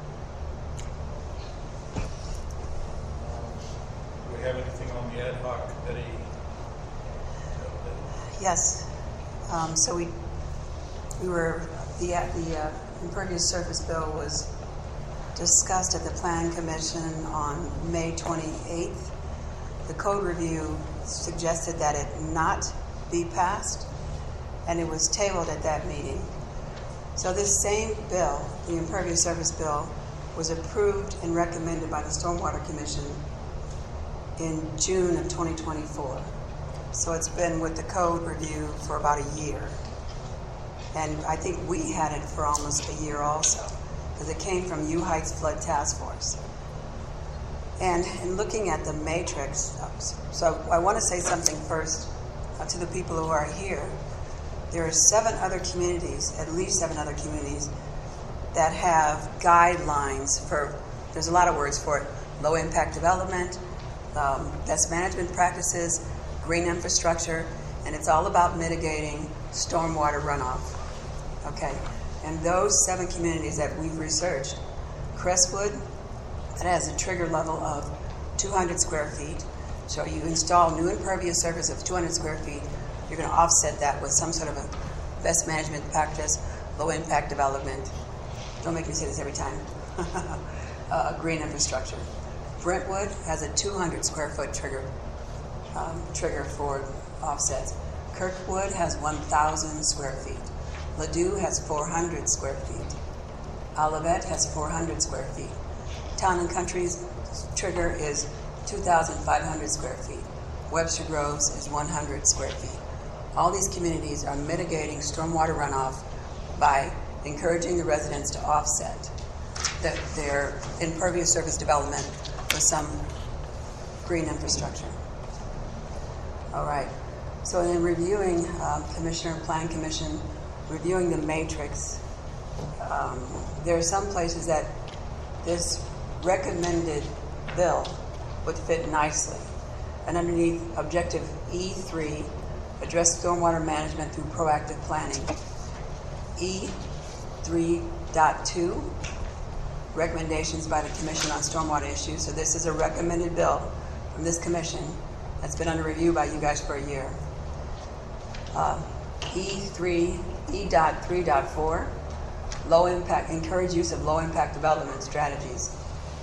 Um, Do we have anything on the ad hoc committee? Yes. Um, so we we were the the uh, impervious surface bill was discussed at the Plan Commission on May twenty-eighth. The code review suggested that it not be passed, and it was tabled at that meeting. So this same bill, the impervious surface bill, was approved and recommended by the Stormwater Commission in June of twenty twenty-four. So it's been with the code review for about a year. And I think we had it for almost a year also, because it came from U Heights Flood Task Force. And in looking at the matrix, so I want to say something first uh, to the people who are here. There are seven other communities, at least seven other communities, that have guidelines for, there's a lot of words for it, low impact development, um, best management practices, green infrastructure, and it's all about mitigating stormwater runoff. Okay, and those seven communities that we've researched, Crestwood, that has a trigger level of two hundred square feet. So you install new impervious surface of two hundred square feet, you're going to offset that with some sort of a best management practice, low impact development. Don't make me say this every time. uh, green infrastructure. Brentwood has a two hundred square foot trigger um, trigger for offsets. Kirkwood has one thousand square feet. Ladue has four hundred square feet. Olivet has four hundred square feet. Town and Country's trigger is two thousand five hundred square feet. Webster Groves is one hundred square feet. All these communities are mitigating stormwater runoff by encouraging the residents to offset the, their impervious surface development with some green infrastructure. All right. So in reviewing, um, Commissioner, Plan Commission, reviewing the matrix, um, there are some places that this recommended bill would fit nicely. And underneath Objective E three, address stormwater management through proactive planning. E three point two, recommendations by the Commission on stormwater issues. So this is a recommended bill from this commission that's been under review by you guys for a year. Uh, E three, E three point four, low impact, encourage use of low impact development strategies.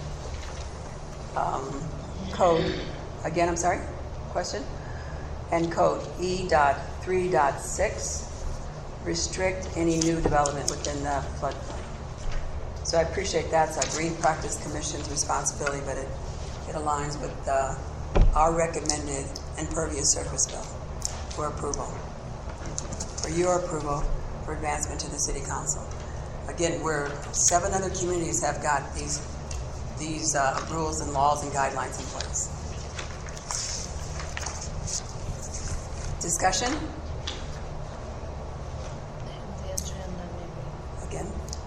Um, code, again, I'm sorry, question? And code E three point six, restrict any new development within the floodplain. So I appreciate that's a Green Practice Commission's responsibility, but it, it aligns with uh, our recommended impervious surface bill for approval, for your approval for advancement to the City Council. Again, we're, seven other communities have got these, these uh, rules and laws and guidelines in place. Discussion? The agenda maybe. Again?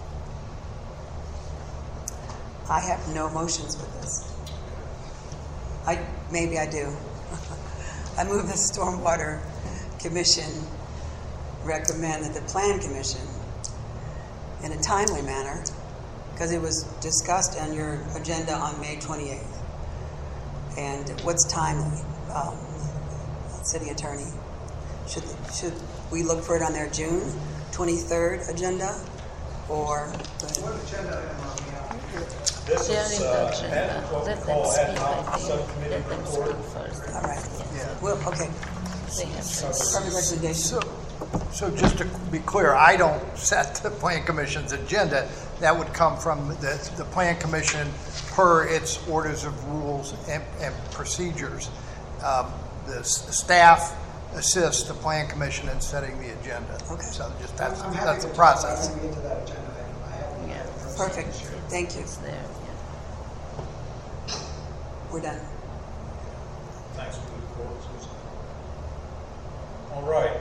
I have no motions for this. I, maybe I do. I move the Stormwater Commission recommend that the Plan Commission, in a timely manner, because it was discussed on your agenda on May twenty-eighth. And what's timely? Um, City Attorney, should should we look for it on their June twenty-third agenda, or? What agenda item are we on? This They are is in the uh, agenda. ad- what we Let them call ad speak, hoc I think. subcommittee Let them report. speak first. All right. Yeah. Well, okay. They have to Perfect recommendation. So, so just to be clear, I don't set the Plan Commission's agenda. That would come from the, the Plan Commission per its orders of rules and, and procedures. Um, the s- staff assists the plan commission in setting the agenda. Okay. So just that's, I'm happy that's the to- process. When we get to that agenda, I have. Yeah. Perfect. Thank you. It's there, yeah. We're done. Thanks for the report, Susan. All right.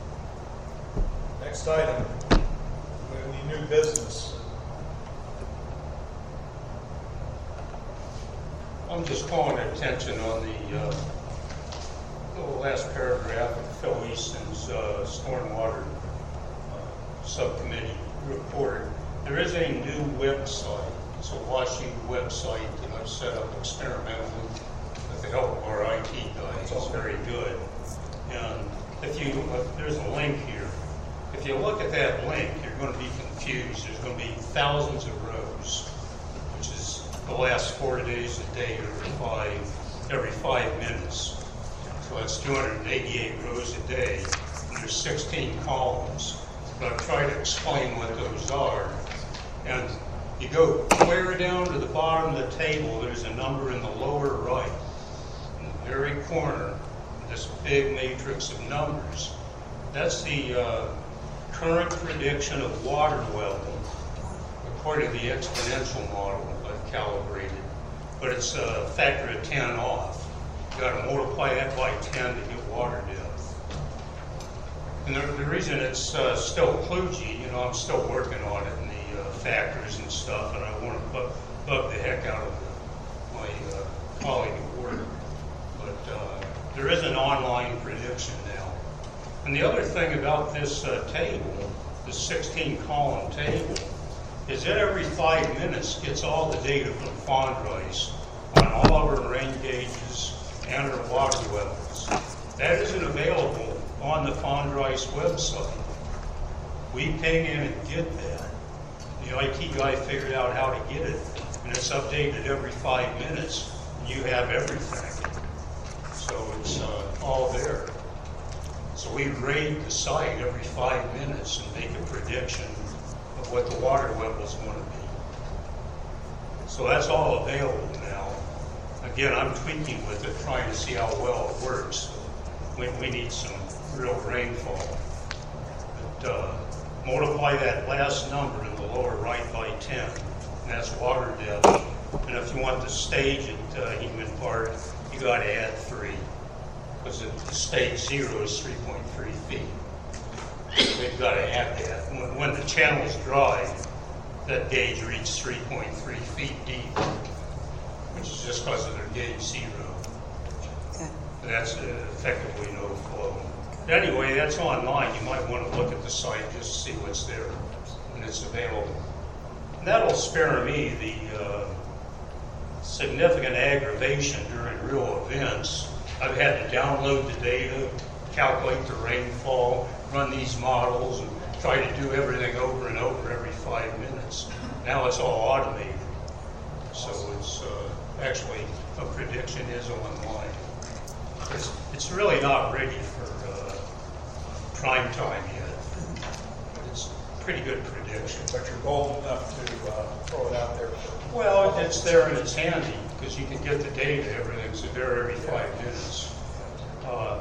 Next item, we have any new business? I'm just calling attention on the, uh, the last paragraph of Phil Easton's uh, stormwater uh, subcommittee report. There is a new website. It's a WashU website that I've set up experimentally with the help of our I T guys. It's very good. And if you, uh, there's a link here. If you look at that link, you're going to be confused. There's going to be thousands of rows, which is the last four days a day every five, every five minutes. So that's two hundred eighty-eight rows a day, and there's sixteen columns. But I've tried to explain what those are. And you go clear down to the bottom of the table, there's a number in the lower right, in the very corner, this big matrix of numbers. That's the uh, current prediction of water level according to the exponential model I've calibrated. But it's a factor of ten off. You got to multiply that by ten to get water depth. And the, the reason it's uh, still kludgy, you know, I'm still working on it and the uh, factors and stuff, and I want to bug, bug the heck out of the, my uh, colleague at work. But uh, there is an online prediction now. And the other thing about this uh, table, the sixteen column table, is that every five minutes gets all the data from Fondrice on all of our rain gauges and our water levels. That isn't available on the Fondrice website. We ping in and get that. The I T guy figured out how to get it, and it's updated every five minutes, and you have everything. So it's uh, all there. So we raid the site every five minutes and make a prediction of what the water level is going to be. So that's all available now. Again, I'm tweaking with it, trying to see how well it works. We, we need some real rainfall. But uh, multiply that last number in the lower right by ten, and that's water depth. And if you want to stage at uh, Heman Park, you got to add three, because the stage zero is three point three feet. We've got to add that. When, when the channel's dry, that gauge reaches three point three feet deep, which is just because of their gauge zero. Okay. And that's uh, effectively no flow. But anyway, that's online. You might want to look at the site just to see what's there when it's available. And that'll spare me the uh, significant aggravation during real events. I've had to download the data, calculate the rainfall, run these models, and try to do everything over and over every five minutes. Now it's all automated. So it's uh, actually, a prediction is online. It's, it's really not ready for uh, prime time yet. But it's a pretty good prediction. But you're bold enough to uh, throw it out there. For Well, it's there and it's handy because you can get the data. Everything's there every five minutes. Um,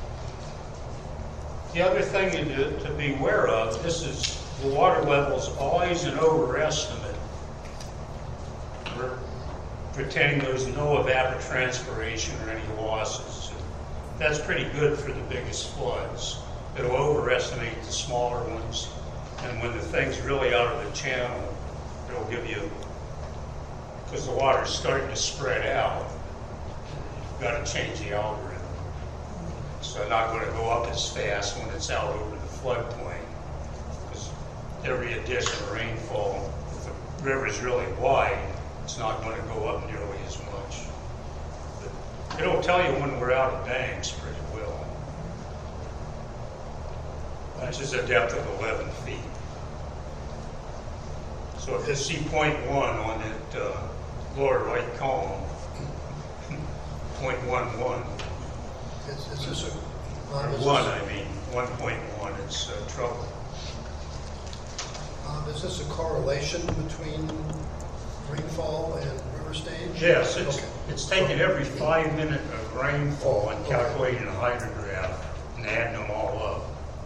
the other thing to, to be aware of, this is the water level is always an overestimate. We're pretending there's no evapotranspiration or any losses. That's pretty good for the biggest floods. It'll overestimate the smaller ones. And when the thing's really out of the channel, it'll give you, because the water's starting to spread out, you've got to change the algorithm. So not going to go up as fast when it's out over the floodplain. Because every additional rainfall, if the river's really wide, it's not going to go up nearly as much. But it'll tell you when we're out of banks pretty well. Which is a depth of eleven feet. So if you see point one on that uh, lower right column, point one one, Is, is this a, or Bob, is one, this, I mean, one point one, it's uh, trouble. Bob, is this a correlation between rainfall and river stage? Yes, it's, Okay. it's taken every five minute of rainfall and calculating a hydrograph and adding them all up.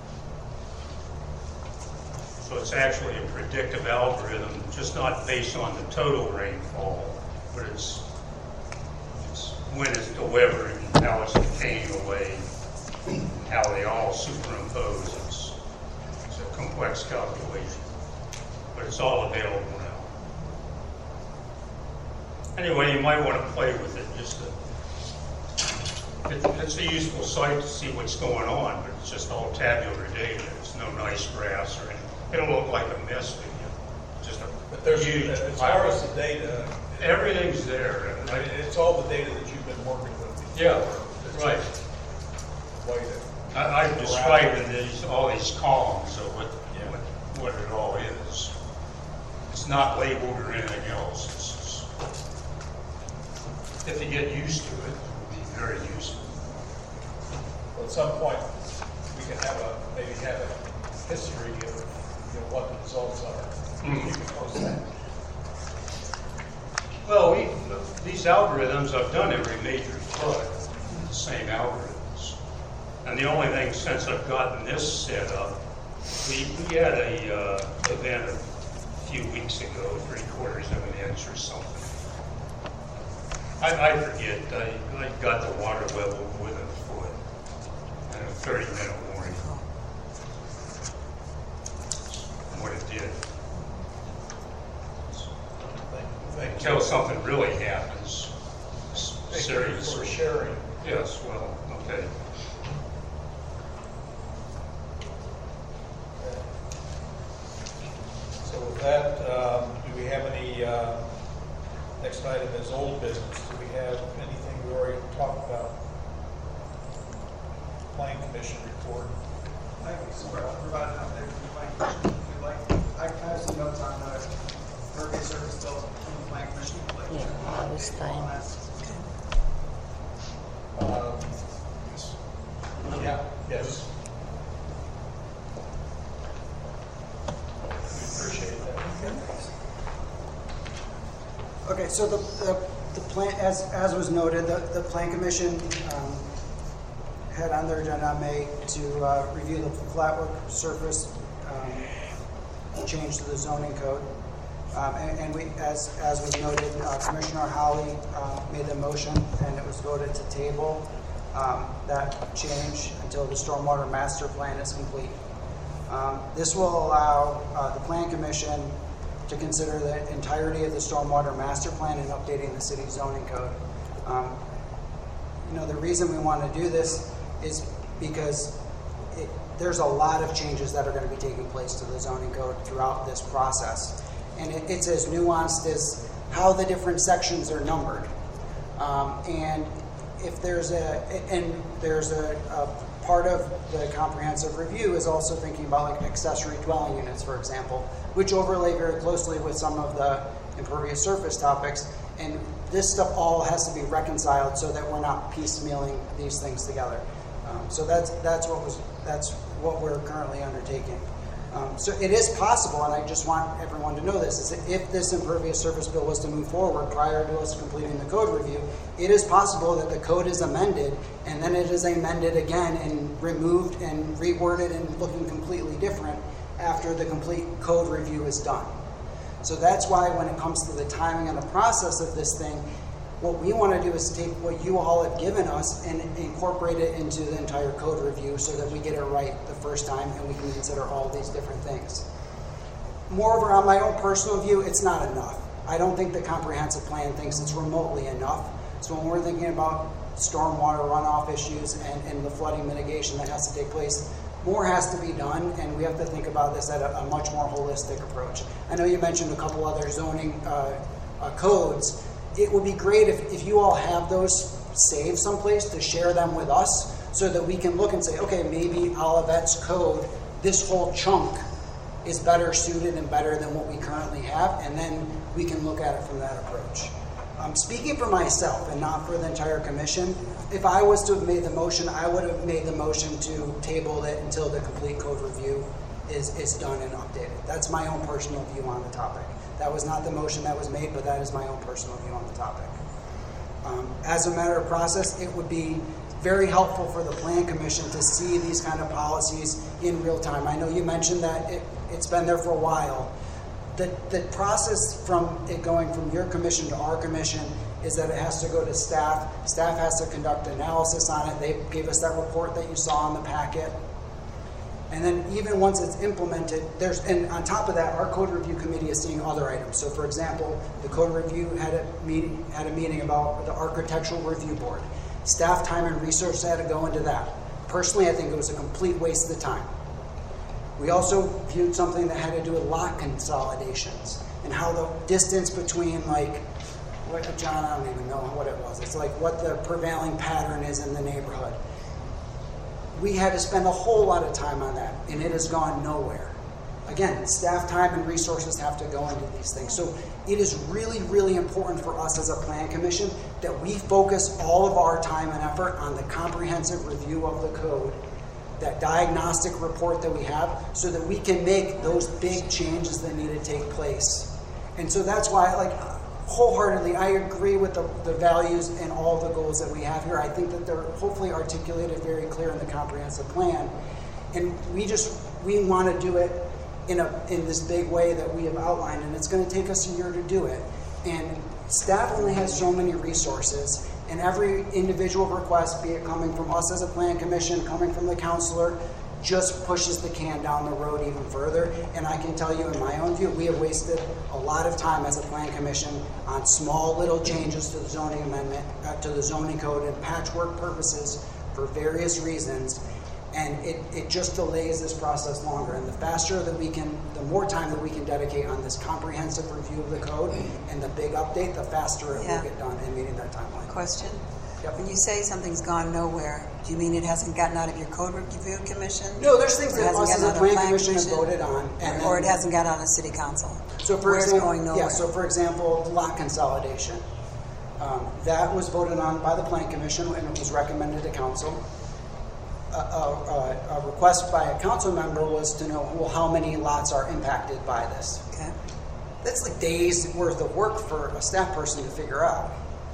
So it's actually a predictive algorithm, just not based on the total rainfall, but it's, it's when it's delivered and how it's decaying away, and how they all superimpose. It's, it's a complex calculation, but it's all available now. Anyway, you might want to play with it just to, it, it's a useful site to see what's going on, but it's just all tabular data. There's no nice graphs or anything. It'll look like a mess to you. Just a But there's, huge as pile. far as the data, Everything's there. I mean, it's all the data that you've been working with before. Yeah, It's right. just way to- I, I've described in these, all these columns of what, Yeah. what, what it all is. It's not labeled or anything else. It's just, if you get used to it, it'll be very useful. Well, at some point, we can have a, maybe have a history of, you know, what the results are. Mm. You can post that. Well, we, these algorithms, I've done every major flood, the same algorithms. And the only thing since I've gotten this set up, we, we had a uh, event a few weeks ago, three quarters of an inch or something. I, I forget, I, I got the water level within a foot and a thirty minute warning. What it did. Thank you. Until something really happens, s- Thank you seriously. for sharing. Yes, well, okay. So with that, um, do we have any, uh, next item is old business. Do we have anything we already talked about? Plan Commission report. I can provide an update from the plan commission if you'd like. I have some notes on the impervious surface bill from the plan commission. if you'd like to Yeah, share. now it's time. Um, Yeah, yes. We appreciate that. Okay, so the, the, the plan, as, as was noted, the, the plan commission, um, had on their agenda in May to, uh, review the flatwork surface, um, change to the zoning code. Um, and, and we, as, as was noted, uh, Commissioner Holly, uh, made the motion and it was voted to table, um, that change until the stormwater master plan is complete. Um, this will allow, uh, the plan commission to consider the entirety of the stormwater master plan and updating the city zoning code. Um, you know, the reason we want to do this is because it, there's a lot of changes that are going to be taking place to the zoning code throughout this process. And it, it's as nuanced as how the different sections are numbered. Um, and if there's a, and there's a, a part of the comprehensive review is also thinking about like accessory dwelling units, for example, which overlay very closely with some of the impervious surface topics. And this stuff all has to be reconciled so that we're not piecemealing these things together. Um, so that's that's what was that's what we're currently undertaking. Um, so it is possible, and I just want everyone to know this, is that if this impervious surface bill was to move forward prior to us completing the code review, it is possible that the code is amended, and then it is amended again and removed and reworded and looking completely different after the complete code review is done. So that's why when it comes to the timing and the process of this thing, what we want to do is take what you all have given us and incorporate it into the entire code review so that we get it right the first time and we can consider all these different things. Moreover, on my own personal view, it's not enough. I don't think the comprehensive plan thinks it's remotely enough. So when we're thinking about stormwater runoff issues and, and the flooding mitigation that has to take place, more has to be done, and we have to think about this at a, a much more holistic approach. I know you mentioned a couple other zoning uh, uh, codes. It would be great if, if you all have those saved someplace to share them with us so that we can look and say, okay, maybe Olivet's code, this whole chunk is better suited and better than what we currently have, and then we can look at it from that approach. Um, speaking for myself and not for the entire commission, if I was to have made the motion, I would have made the motion to table it until the complete code review is, is done and updated. That's my own personal view on the topic. That was not the motion that was made, but that is my own personal view on the topic. Um, as a matter of process, it would be very helpful for the Plan Commission to see these kind of policies in real time. I know you mentioned that it, it's been there for a while. The, the process from it going from your commission to our commission is that it has to go to staff. Staff has to conduct analysis on it. They gave us that report that you saw in the packet. And then even once it's implemented, there's, and on top of that, our code review committee is seeing other items. So for example, the code review had a meeting, had a meeting about the architectural review board. Staff time and research had to go into that. Personally, I think it was a complete waste of time. We also viewed something that had to do with lot consolidations and how the distance between, like, what, John, I don't even know what it was. It's like what the prevailing pattern is in the neighborhood. We had to spend a whole lot of time on that, and it has gone nowhere. Again, staff time and resources have to go into these things. So it is really, really important for us as a Plan Commission that we focus all of our time and effort on the comprehensive review of the code, that diagnostic report that we have, so that we can make those big changes that need to take place. And so that's why, like, wholeheartedly, I agree with the, the values and all the goals that we have here. I think that they're hopefully articulated very clear in the comprehensive plan. And we just, we want to do it in a in this big way that we have outlined, and it's going to take us a year to do it. And staff only has so many resources, and every individual request, be it coming from us as a Plan Commission, coming from the counselor, just pushes the can down the road even further. And I can tell you, in my own view, we have wasted a lot of time as a Plan Commission on small little changes to the zoning amendment, uh, to the zoning code, and patchwork purposes for various reasons. And it, it just delays this process longer. And the faster that we can, the more time that we can dedicate on this comprehensive review of the code and the big update, the faster it Yeah. will get done in meeting that timeline. Question? Yep. When you say something's gone nowhere, do you mean it hasn't gotten out of your code review commission? No, there's things Or it that hasn't us as gotten a out of Plan Commission have voted on. And or then- it hasn't got out of city council? So for Where's example, going nowhere? yeah. So for example, lot consolidation. Um, that was voted on by the Plan Commission, and it was recommended to council. A, a, a, a request by a council member was to know, well, how many lots are impacted by this. Okay. That's like days worth of work for a staff person to figure out.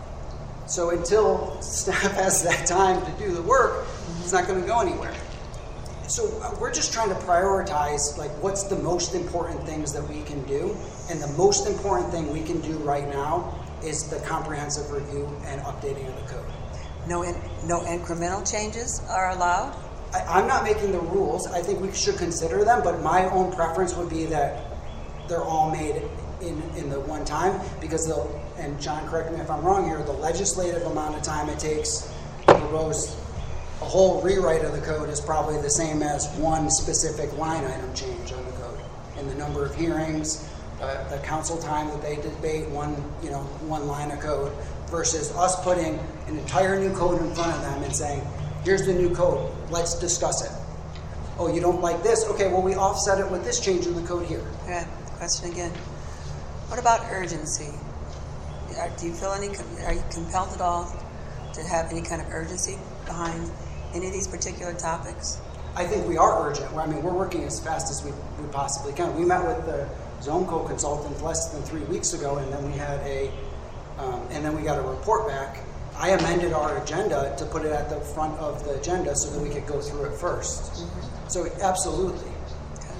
So until staff has that time to do the work, mm-hmm. it's not going to go anywhere. So uh, we're just trying to prioritize, like, what's the most important things that we can do. And the most important thing we can do right now is the comprehensive review and updating of the code. No, in, no incremental changes are allowed? I, I'm not making the rules. I think we should consider them, but my own preference would be that they're all made in, in the one time, because they'll, and John, correct me if I'm wrong here, the legislative amount of time it takes to propose a whole rewrite of the code is probably the same as one specific line item change on the code. And the number of hearings, uh, the council time that they debate one, you know, one line of code, versus us putting an entire new code in front of them and saying, here's the new code, let's discuss it. Oh, you don't like this? Okay, well, we offset it with this change in the code here. Okay, question again. What about urgency? Are, do you feel any, are you compelled at all to have any kind of urgency behind any of these particular topics? I think we are urgent. I mean, we're working as fast as we, we possibly can. We met with the zone code consultant less than three weeks ago, and then we had a Um, and then we got a report back. I amended our agenda to put it at the front of the agenda so that we could go through it first. Mm-hmm. So absolutely. Okay.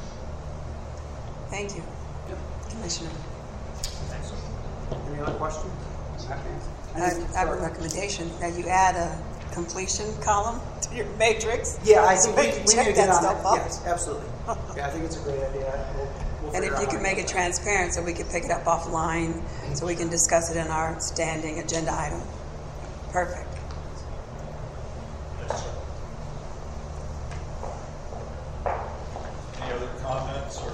Thank you, Yep. Commissioner. Thanks. Any other questions? I, I have a recommendation that you add a completion column to your matrix. Yeah, I so think we, you can we check need to get that on stuff that. up. Yes, absolutely. Yeah, I think it's a great idea. We'll, we'll And if figure out you how can to make do it transparent so we can pick it up offline so we can discuss it in our standing agenda item. Perfect. Yes, sir. Any other comments or?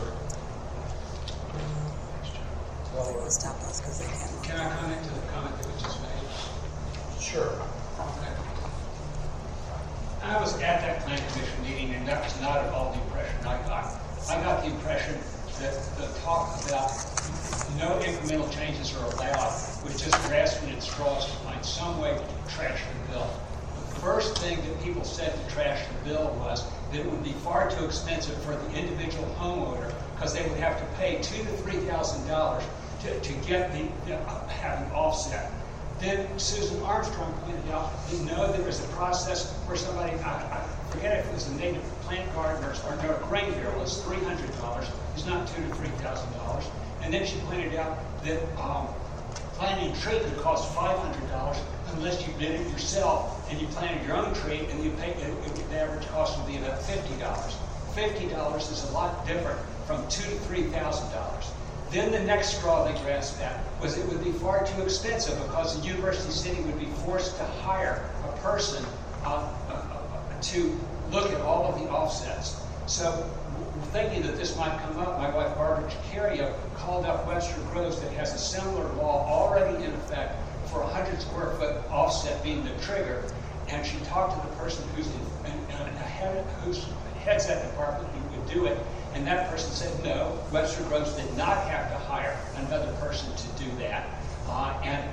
We'll stop us because they can't. Can I comment to the comment that was just made? Sure. Okay. I was at that plan commission meeting, and that was not at all the impression I got. I got the impression that the talk about no incremental changes are allowed was just grasping at straws to find some way to trash the bill. The first thing that people said to trash the bill was that it would be far too expensive for the individual homeowner because they would have to pay two to three thousand dollars to to get the uh, having offset. Then Susan Armstrong pointed out that no, there was a process where somebody, I, I forget if it was a native plant gardener or no, a grain barrel was three hundred dollars. It's not two to three thousand dollars. And then she pointed out that um, planting a tree could cost five hundred dollars unless you did it yourself and you planted your own tree, and you pay, it, it, the average cost would be about fifty dollars. fifty dollars is a lot different from two to three thousand dollars. Then the next straw they grasped at was it would be far too expensive because the University City would be forced to hire a person uh, uh, uh, to look at all of the offsets. So, thinking that this might come up, my wife Barbara Chicario called up Webster Groves that has a similar law already in effect for a one hundred square foot offset being the trigger, and she talked to the person who's in, in, in a head, who's heads that department who would do it, and that person said no, Webster Groves did not have to hire another person to do that, uh, and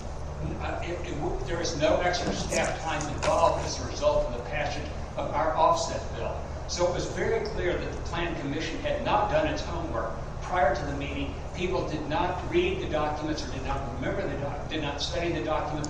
uh, it, it, there is no extra staff time involved as a result of the passage of our offset bill. So it was very clear that the Plan Commission had not done its homework prior to the meeting. People did not read the documents or did not remember the doc, did not study the document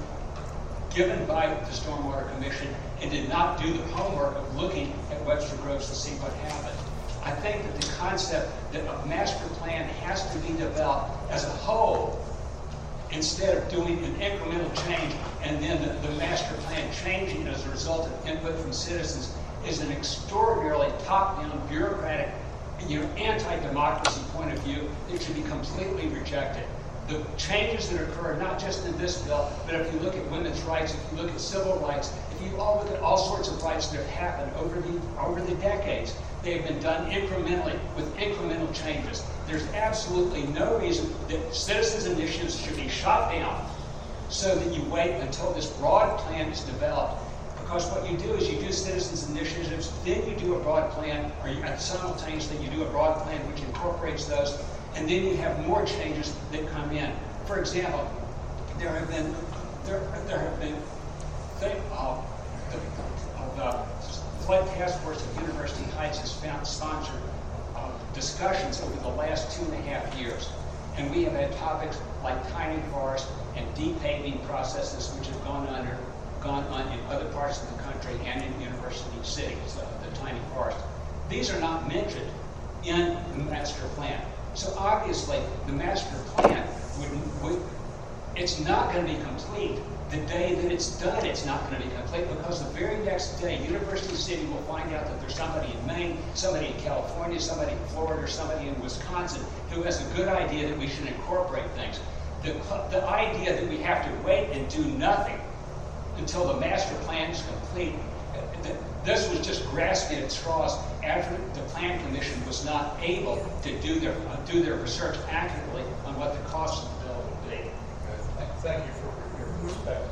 given by the Stormwater Commission, and did not do the homework of looking at Webster Groves to see what happened. I think that the concept that a master plan has to be developed as a whole instead of doing an incremental change and then the, the master plan changing as a result of input from citizens is an extraordinarily top-down, bureaucratic, you know, anti-democracy point of view that should be completely rejected. The changes that occur, not just in this bill, but if you look at women's rights, if you look at civil rights, if you all look at all sorts of rights that have happened over the, over the decades, they have been done incrementally with incremental changes. There's absolutely no reason that citizens' initiatives should be shot down so that you wait until this broad plan is developed. Because what you do is you do citizens' initiatives, then you do a broad plan, or you, simultaneously you do a broad plan which incorporates those, and then you have more changes that come in. For example, there have been there there have been think, uh, the, uh, the Flood Task Force at University Heights has found sponsored uh, discussions over the last two and a half years, and we have had topics like tiny forest and depaving processes which have gone under. gone on in other parts of the country and in university cities, uh, the tiny forest. These are not mentioned in the master plan. So obviously, the master plan, would, would, it's not going to be complete. The day that it's done, it's not going to be complete because the very next day, University City will find out that there's somebody in Maine, somebody in California, somebody in Florida, or somebody in Wisconsin who has a good idea that we should incorporate things. The, the idea that we have to wait and do nothing until the master plan is complete. This was just grasping at straws after the Plan Commission was not able to do their uh, do their research accurately on what the cost of the bill would be. Thank you for your perspective.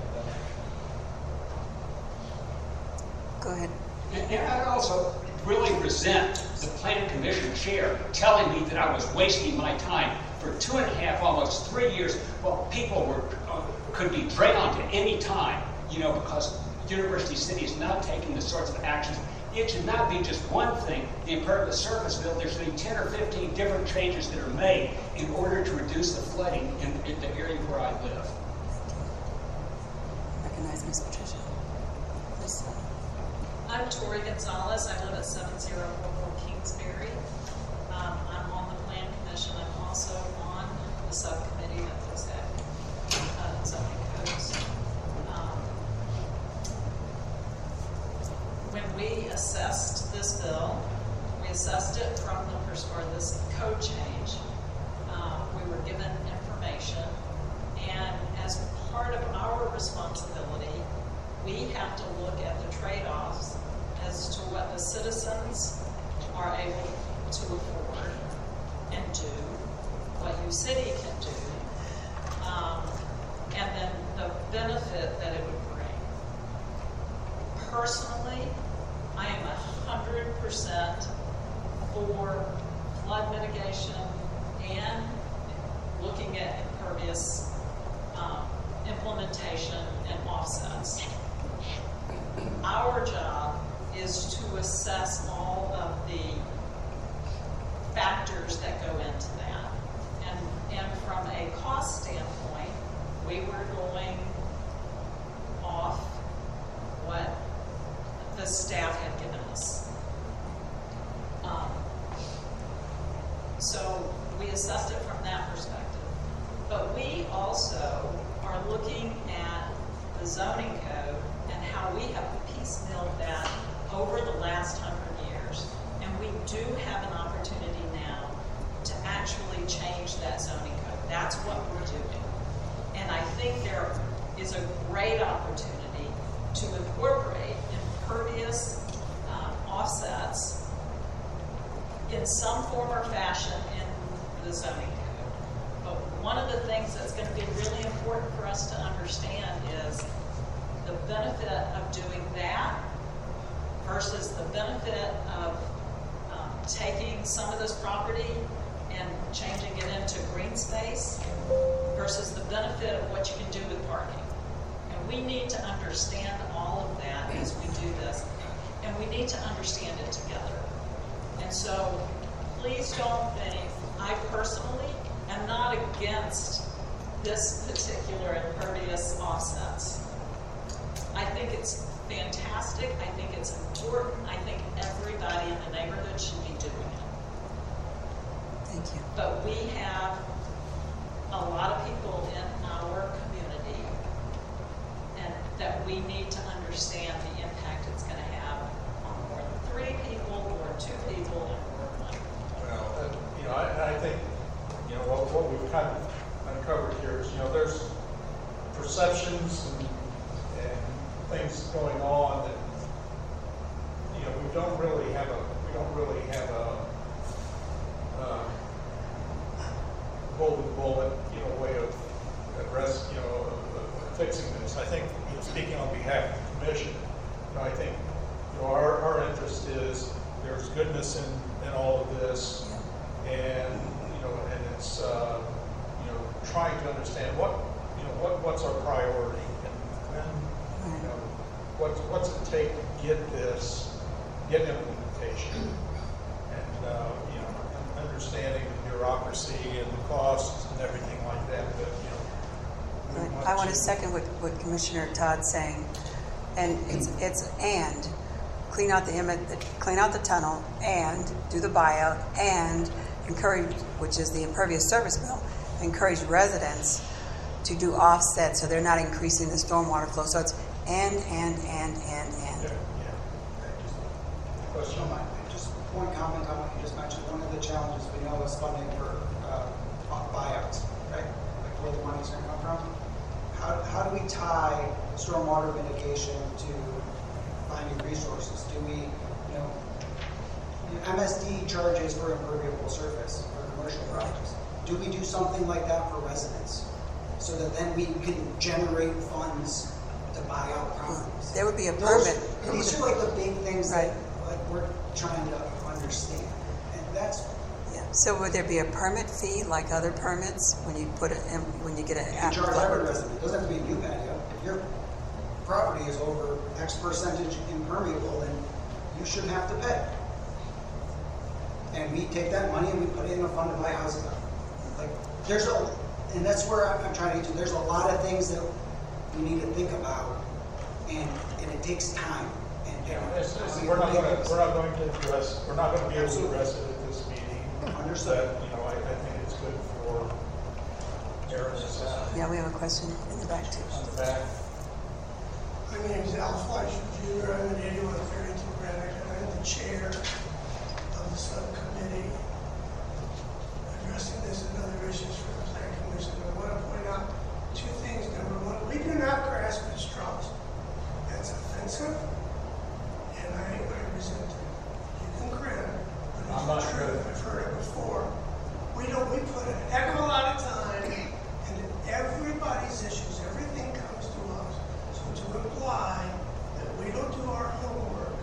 Go ahead. And, and I also really resent the Plan Commission chair telling me that I was wasting my time for two and a half, almost three years. Well, people were uh, could be drowned at any time. You know, because University City is not taking the sorts of actions. It should not be just one thing. The impervious surface bill, there should be ten or fifteen different changes that are made in order to reduce the flooding in, in the area where I live. Recognize Miz Patricia. Please. I'm Tori Gonzalez. I live at seven zero four four Kingsbury. Um, I'm on the Plan Commission. I'm also on the subcommittee that looks at uh, zoning codes. When we assessed this bill, we assessed it from the perspective of this code change. Um, we were given information, and as part of our responsibility, we have to look at the trade-offs as to what the citizens are able to afford and do, what U City can do, um, and then the benefit that it would bring. Personally, I am one hundred percent for flood mitigation and looking at impervious um, implementation and offsets. Our job is to assess all of the factors that go into that. And, and from a cost standpoint, we were going staff had given us. Um, so we assessed it from that perspective. But we also are looking at the zoning code and how we have piecemealed that over the last hundred years. And we do have an opportunity now to actually change that zoning code. That's what we're doing. And I think there is a great opportunity to incorporate impervious um, offsets in some form or fashion in the zoning code. But one of the things that's going to be really important for us to understand is the benefit of doing that versus the benefit of um, taking some of this property and changing it into green space versus the benefit of what you can do with parking. And we need to understand all of that as we do this. And we need to understand it together. And so please don't think, I personally am not against this particular impervious offsets. I think it's fantastic. I think it's important. I think everybody in the neighborhood should be doing it. Thank you. But we have a lot of people in our community and that we need to understand the impact it's going to have on more than three people or two people or one. Well, uh, you know, I, I think, you know, what, what we've kind of uncovered here is, you know, there's perceptions and, and things going on that, you know, we don't really have a, we don't really have a uh, golden bullet, you know, way of address, you know, of, of fixing this. I think, you know, speaking on behalf of the commission, you know, I think, you know, our, our interest is there's goodness in, in all of this, and you know, and it's uh, you know, trying to understand what, you know, what what's our priority, and when, you know, what's what's it take to get this, get implementation, and uh, you know, understanding the bureaucracy and the costs and everything like that. But you know, we I want to second what, what Commissioner Todd's saying, and it's it's and clean out the image, clean out the tunnel, and do the buyout, and encourage, which is the impervious service bill, encourage residents to do offset so they're not increasing the stormwater flow. So it's and and and and and. Yeah, yeah. Question. So, just one comment on what you just mentioned. One of the challenges we know is funding for uh, buyouts, right? Like where the money's going to come from. How, how do we tie stormwater mitigation to finding resources? Do we, you know, M S D charges for impermeable surface for commercial projects. Do we do something like that for residents so that then we can generate funds to buy out properties? There would be a Those, permit. These are like the big things Right. that like we're trying to understand, and that's. Yeah. So would there be a permit fee like other permits when you put it in, when you get an You can charge app- every resident. It doesn't have to be a new patio. If your property is over X percentage impermeable, then you shouldn't have to pay. And we take that money and we put it in a fund to buy houses. Like there's a, and that's where I'm, I'm trying to get to. There's a lot of things that we need to think about, and and it takes time. And, Yeah, and it's, it's, we're not going to we're not going to address we're not going to be able to address it at this meeting. Understood. But, you know, I, I think it's good for Aaron this out Yeah, we have a question in the back too. on the back. My name is Al Fleischer Junior I'm an eighty-one thirty-two Braddock, and I'm the chair of the subcommittee addressing this and other issues for the Plan Commission. I want to point out two things. Number one, we do not grasp at straws. That's offensive, and I, I resent it. You can grin, but I'm not it's the truth. grinning. I've heard it before. We don't. We put a heck of a lot of time into everybody's issues. Everything comes to us. So to imply that we don't do our homework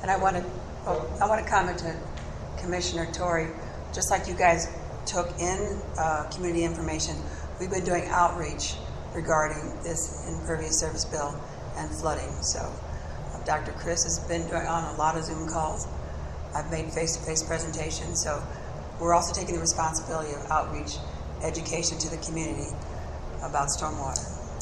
And I want to, oh, I want to comment to Commissioner Torrey, just like you guys took in uh, community information, we've been doing outreach regarding this impervious service bill and flooding. So uh, Doctor Chris has been doing on a lot of Zoom calls. I've made face-to-face presentations. So we're also taking the responsibility of outreach education to the community about stormwater.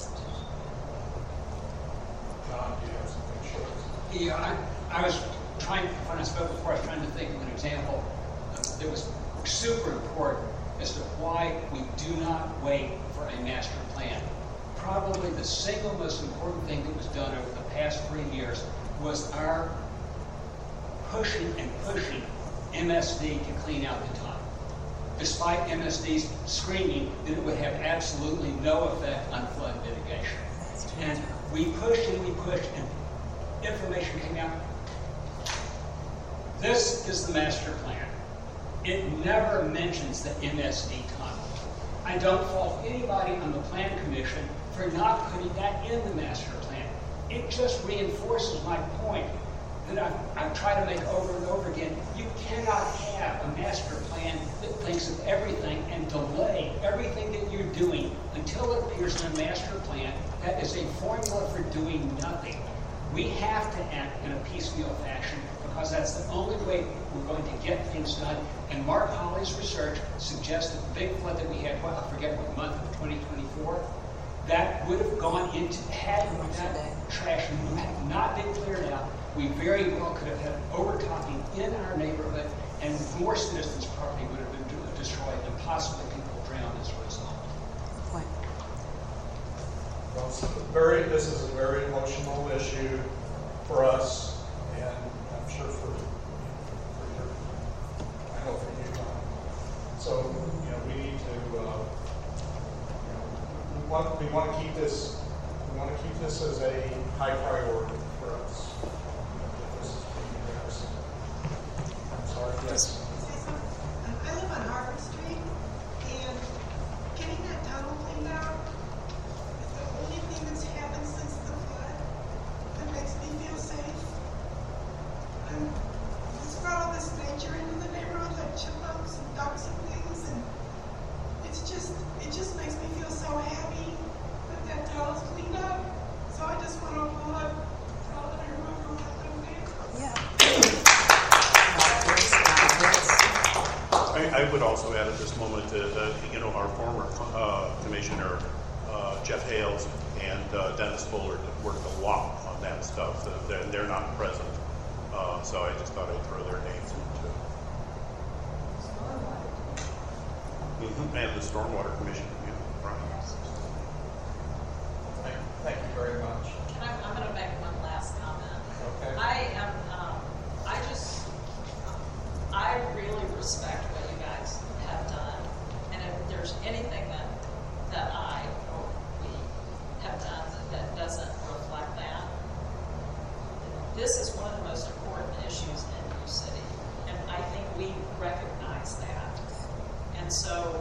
John, do you have something short? Yeah, I, I was trying, when I spoke before, I was trying to think of an example that was super important as to why we do not wait for a master plan. Probably the single most important thing that was done over the past three years was our pushing and pushing M S D to clean out the tunnel. Despite M S D's screaming that it would have absolutely no effect on flood mitigation. And we pushed and we pushed and information came out. This is the master plan. It never mentions the M S D tunnel. I don't fault anybody on the Plan Commission for not putting that in the master plan. It just reinforces my point that I've, I've tried to make over and over again. You cannot have a master plan that thinks of everything and delay everything that you're doing until it appears in a master plan. That is a formula for doing nothing. We have to act in a piecemeal fashion because that's the only way we're going to get things done. And Mark Hawley's research suggests that the big flood that we had, well, I forget what month of twenty twenty-four, that would have gone into, had that trash not been cleared out, we very well could have had overtopping in our neighborhood, and more citizens' property would have been destroyed, and possibly people drowned as a result. Point. Well, it's very, this is a very emotional issue for us, and I'm sure for, for your, I know for you, Tom. So, you know, we need to, uh, you know, we want, we want to keep this, we want to keep this as a high priority for us. This is being addressed. I'm sorry, yes. I live on Harvard Street, and getting that tunnel cleaned out is the only thing that's happened since the flood that makes me feel safe. And it's brought all this nature into the neighborhood, like chipmunks and ducks and things, and it's just, it just makes me feel so happy that that tunnel's cleaned up. So I just want to applaud all of everyone who helped them there. Yeah. I, I would also add at this moment that, uh, you know, our former uh, commissioner, uh, Jeff Hales, and uh, Dennis Fuller worked a lot on that stuff. So they're, they're not present. Uh, so I just thought I'd throw their names into it. Mm-hmm. And the Stormwater Commission. Yeah, right. Thank, thank you very much. Can I, I'm going to make one last comment. Okay. I am, um, I just, I really respect what you guys have done. And if there's anything that, that I or we have done that, that doesn't reflect that, this is one of the most important issues in New City. And I think we recognize that. And so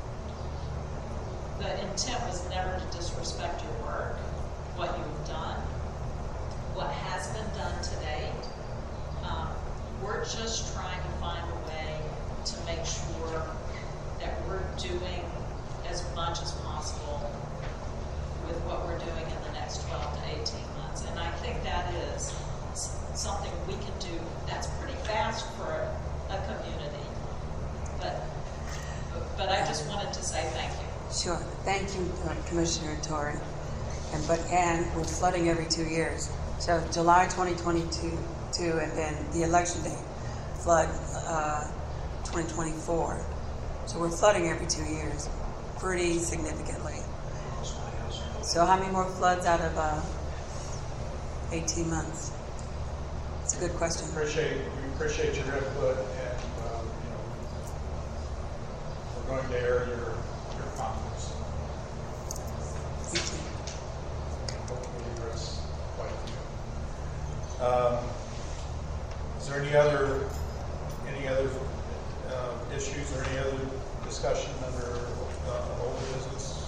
the intent was never to disrespect your work, what you've done, what has been done to date. Um, we're just trying to find a way to make sure that we're doing as much as possible with what we're doing in the next twelve to eighteen months. And I think that is something we can do that's pretty fast for a, a community. But, but I just wanted to say thank you. Sure. Thank you, uh, Commissioner Torrey. And but and we're flooding every two years. So July twenty twenty-two, two, and then the election day, flood uh, twenty twenty-four. So we're flooding every two years, pretty significantly. So how many more floods out of uh, eighteen months? It's a good question. We appreciate, we appreciate your input, and um, you know, we're going to air your your comments. You too. Hopefully, address quite a few. Um, is there any other any other uh, issues or any other discussion under uh, old business?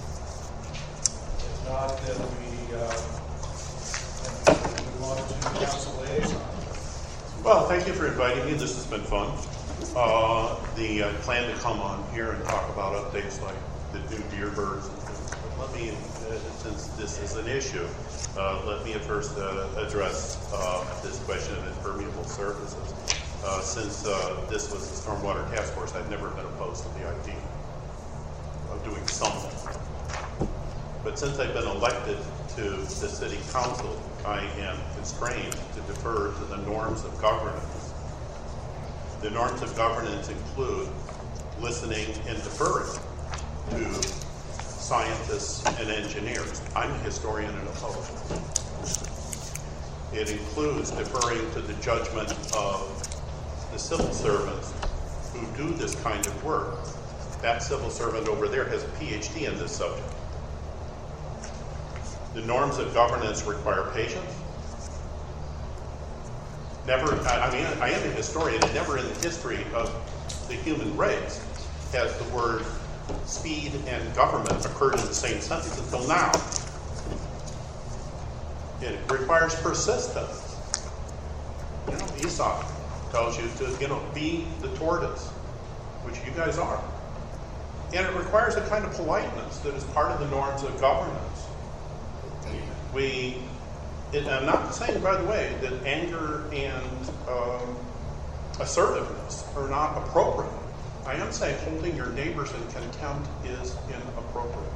If not, then we uh, move on to council liaison. Well, thank you for inviting me. This has been fun. Uh, the uh, plan to come on here and talk about updates like the new deer birds and things. But let me, uh, since this is an issue, uh, let me at first uh, address uh, this question of impermeable surfaces. Uh, since uh, this was the Stormwater Task Force, I've never been opposed to the idea of doing something. But since I've been elected to the City Council, I am constrained to defer to the norms of governance. The norms of governance include listening and deferring to scientists and engineers. I'm a historian and a poet. It includes deferring to the judgment of the civil servants who do this kind of work. That civil servant over there has a P H D in this subject. The norms of governance require patience. Never, I, I mean, I am a historian, and never in the history of the human race has the word speed and government occurred in the same sentence until now. It requires persistence. You know, Aesop tells you to, you know, be the tortoise, which you guys are. And it requires a kind of politeness that is part of the norms of governance. We, it, I'm not saying, by the way, that anger and um, assertiveness are not appropriate. I am saying holding your neighbors in contempt is inappropriate.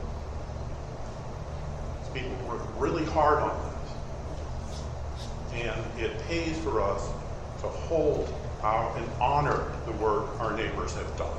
People work really hard on this. And it pays for us to hold out and honor the work our neighbors have done,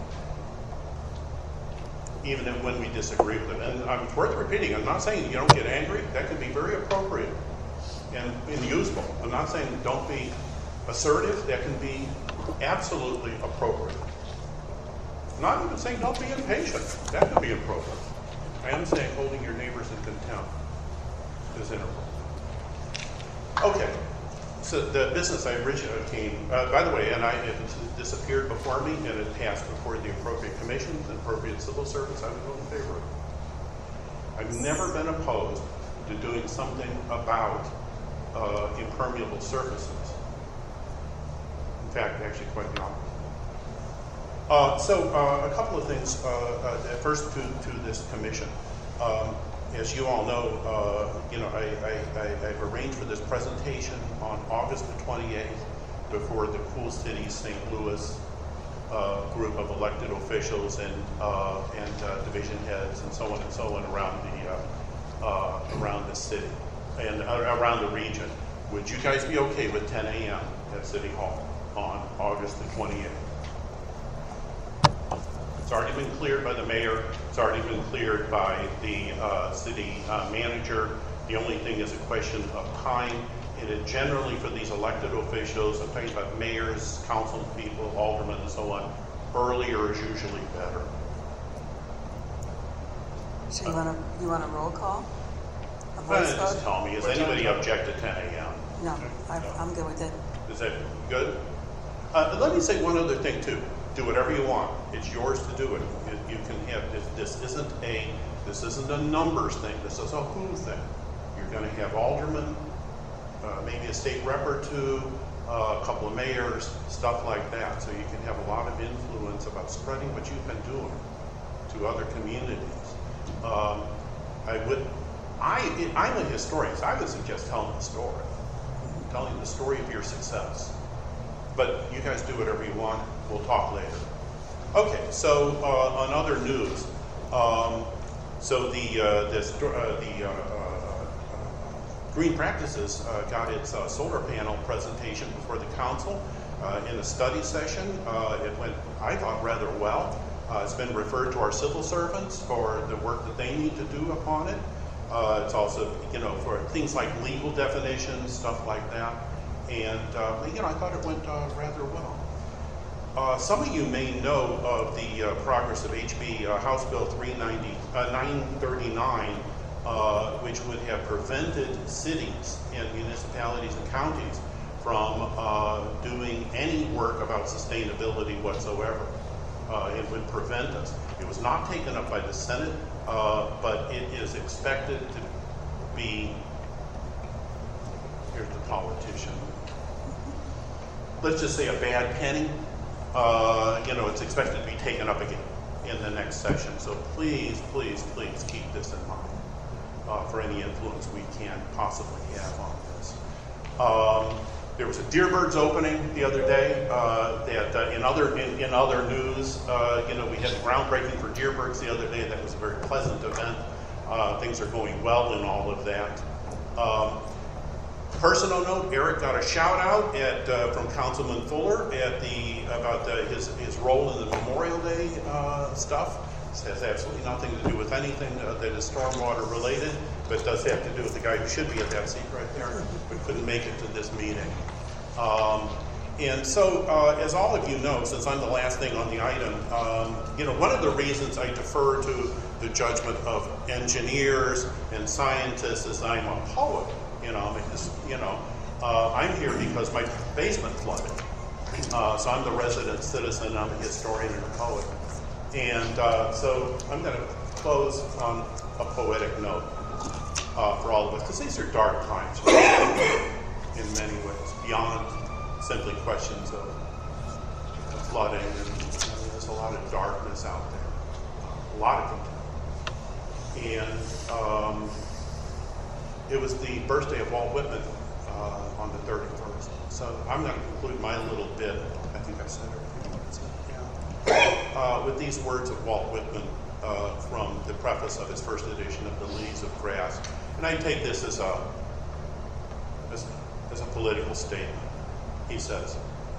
even when we disagree with them. And um, it's worth repeating, I'm not saying you don't get angry. That can be very appropriate and, and useful. I'm not saying don't be assertive. That can be absolutely appropriate. I'm not even saying don't be impatient. That can be appropriate. I am saying holding your neighbors in contempt is inappropriate. Okay. So the business I originally came, uh, by the way, and I, it disappeared before me, and it passed before the appropriate commissions and appropriate civil servants. I would vote in favor of it. I've never been opposed to doing something about uh, impermeable surfaces. In fact, actually quite the opposite. Uh, so uh, a couple of things. Uh, uh, first, to, to this commission. Um, As you all know, uh, you know, I, I, I, I've arranged for this presentation on August the twenty-eighth before the Cool Cities Saint Louis uh, group of elected officials and uh, and uh, division heads and so on and so on around the uh, uh, around the city and uh, around the region. Would you guys be okay with ten a m at City Hall on August the twenty-eighth? It's already been cleared by the mayor. It's already been cleared by the uh, city uh, manager. The only thing is a question of time. It is generally for these elected officials, I'm talking about mayors, council people, aldermen, and so on, earlier is usually better. So you want to you want a roll call? A Well, voice just vote? tell me, does anybody object to ten a m? No, I, I'm good with it. Is that good? Uh, let me say one other thing too. Do whatever you want. It's yours to do it. You, you can have this. This isn't a. This isn't a numbers thing. This is a who thing. You're going to have aldermen, uh, maybe a state rep or two, uh, a couple of mayors, stuff like that. So you can have a lot of influence about spreading what you've been doing to other communities. Um, I would. I. I'm a historian, so I would suggest telling the story, telling the story of your success. But you guys do whatever you want. We'll talk later. Okay, so uh, on other news, um, so the uh, this, uh, the uh, uh, Green Practices uh, got its uh, solar panel presentation before the council uh, in a study session. Uh, it went, I thought, rather well. Uh, it's been referred to our civil servants for the work that they need to do upon it. Uh, it's also, you know, for things like legal definitions, stuff like that. And, uh, you know, I thought it went uh, rather well. Uh, some of you may know of the uh, progress of H B uh, House Bill three ninety, uh, nine thirty-nine, uh, which would have prevented cities and municipalities and counties from uh, doing any work about sustainability whatsoever. Uh, it would prevent us. It was not taken up by the Senate, uh, but it is expected to be, here's the politician. let's just say a bad penny, uh, you know, it's expected to be taken up again in the next session. So please, please, please keep this in mind uh, for any influence we can possibly have on this. Um, there was a Deerbirds opening the other day. Uh, that uh, in other in, in other news, uh, you know, we had groundbreaking for Deerbirds the other day. That was a very pleasant event. Uh, things are going well in all of that. Um, Personal note: Eric got a shout out at uh, from Councilman Fuller at the about the, his his role in the Memorial Day uh, stuff. This has absolutely nothing to do with anything uh, that is stormwater related, but does have to do with the guy who should be at that seat right there, but couldn't make it to this meeting. Um, and so, uh, as all of you know, since I'm the last thing on the item, um, you know, one of the reasons I defer to the judgment of engineers and scientists is I'm a poet. You know, I mean, this, you know, uh, I'm here because my basement flooded. Uh, so I'm the resident citizen, I'm a historian and a poet. And uh, so I'm going to close on a poetic note uh, for all of us, because these are dark times in many ways, beyond simply questions of, of flooding. And, I mean, there's a lot of darkness out there, a lot of contempt. And um, it was the birthday of Walt Whitman uh, on the thirty-first. So I'm going to conclude my little bit, I think I said everything I said, yeah, uh, with these words of Walt Whitman uh, from the preface of his first edition of The Leaves of Grass. And I take this as a, as, as a political statement. He says,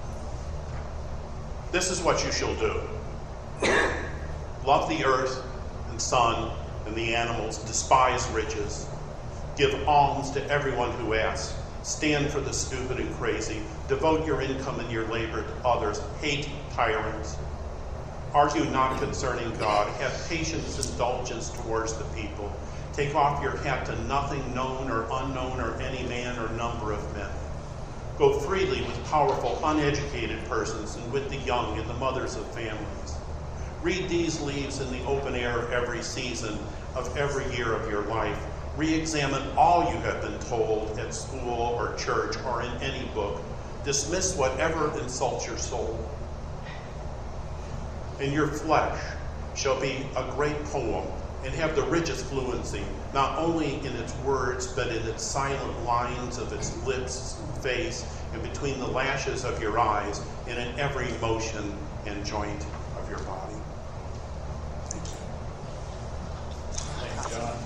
"This is what you shall do. Love the earth and sun and the animals, despise riches, give alms to everyone who asks, stand for the stupid and crazy, devote your income and your labor to others, hate tyrants, argue not concerning God, have patience, indulgence towards the people, take off your hat to nothing known or unknown or any man or number of men. Go freely with powerful, uneducated persons and with the young and the mothers of families. Read these leaves in the open air every season of every year of your life. Re-examine all you have been told at school or church or in any book. Dismiss whatever insults your soul. And your flesh shall be a great poem and have the richest fluency, not only in its words, but in its silent lines of its lips and face, and between the lashes of your eyes, and in every motion and joint of your body." Thank you. Thank you, John.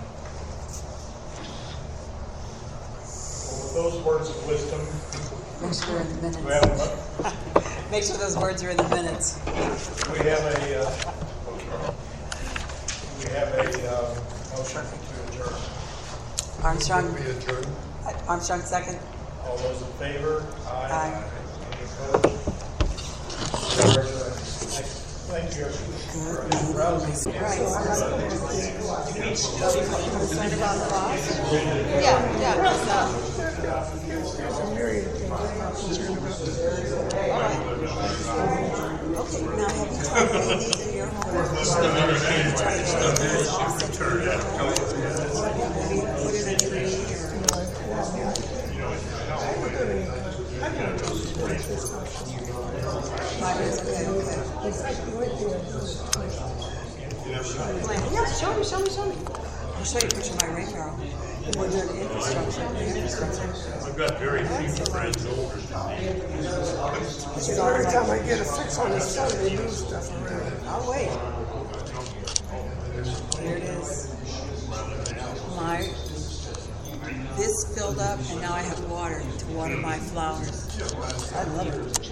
Well, with those words of wisdom, Make sure they're in the we have minutes. a, Make sure those words are in the minutes. we have a, uh, we have a uh, motion to adjourn. Armstrong. We adjourn. Armstrong, second. All those in favor? Aye. Any opposed? We're adjourned. Thank you. Yeah, yeah. Okay, now have you tried any of these in your home? Put it in your meat Yeah, show me, show me, show me. I'll show you a picture of my rain barrel. We're doing infrastructure. infrastructure. I've got very few friends older than me. Every time I get a fix on this stuff, they move stuff around. I'll wait. Here it is. My, this filled up, and now I have water to water my flowers. I love it.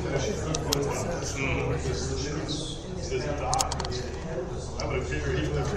His doc, I would figure he lived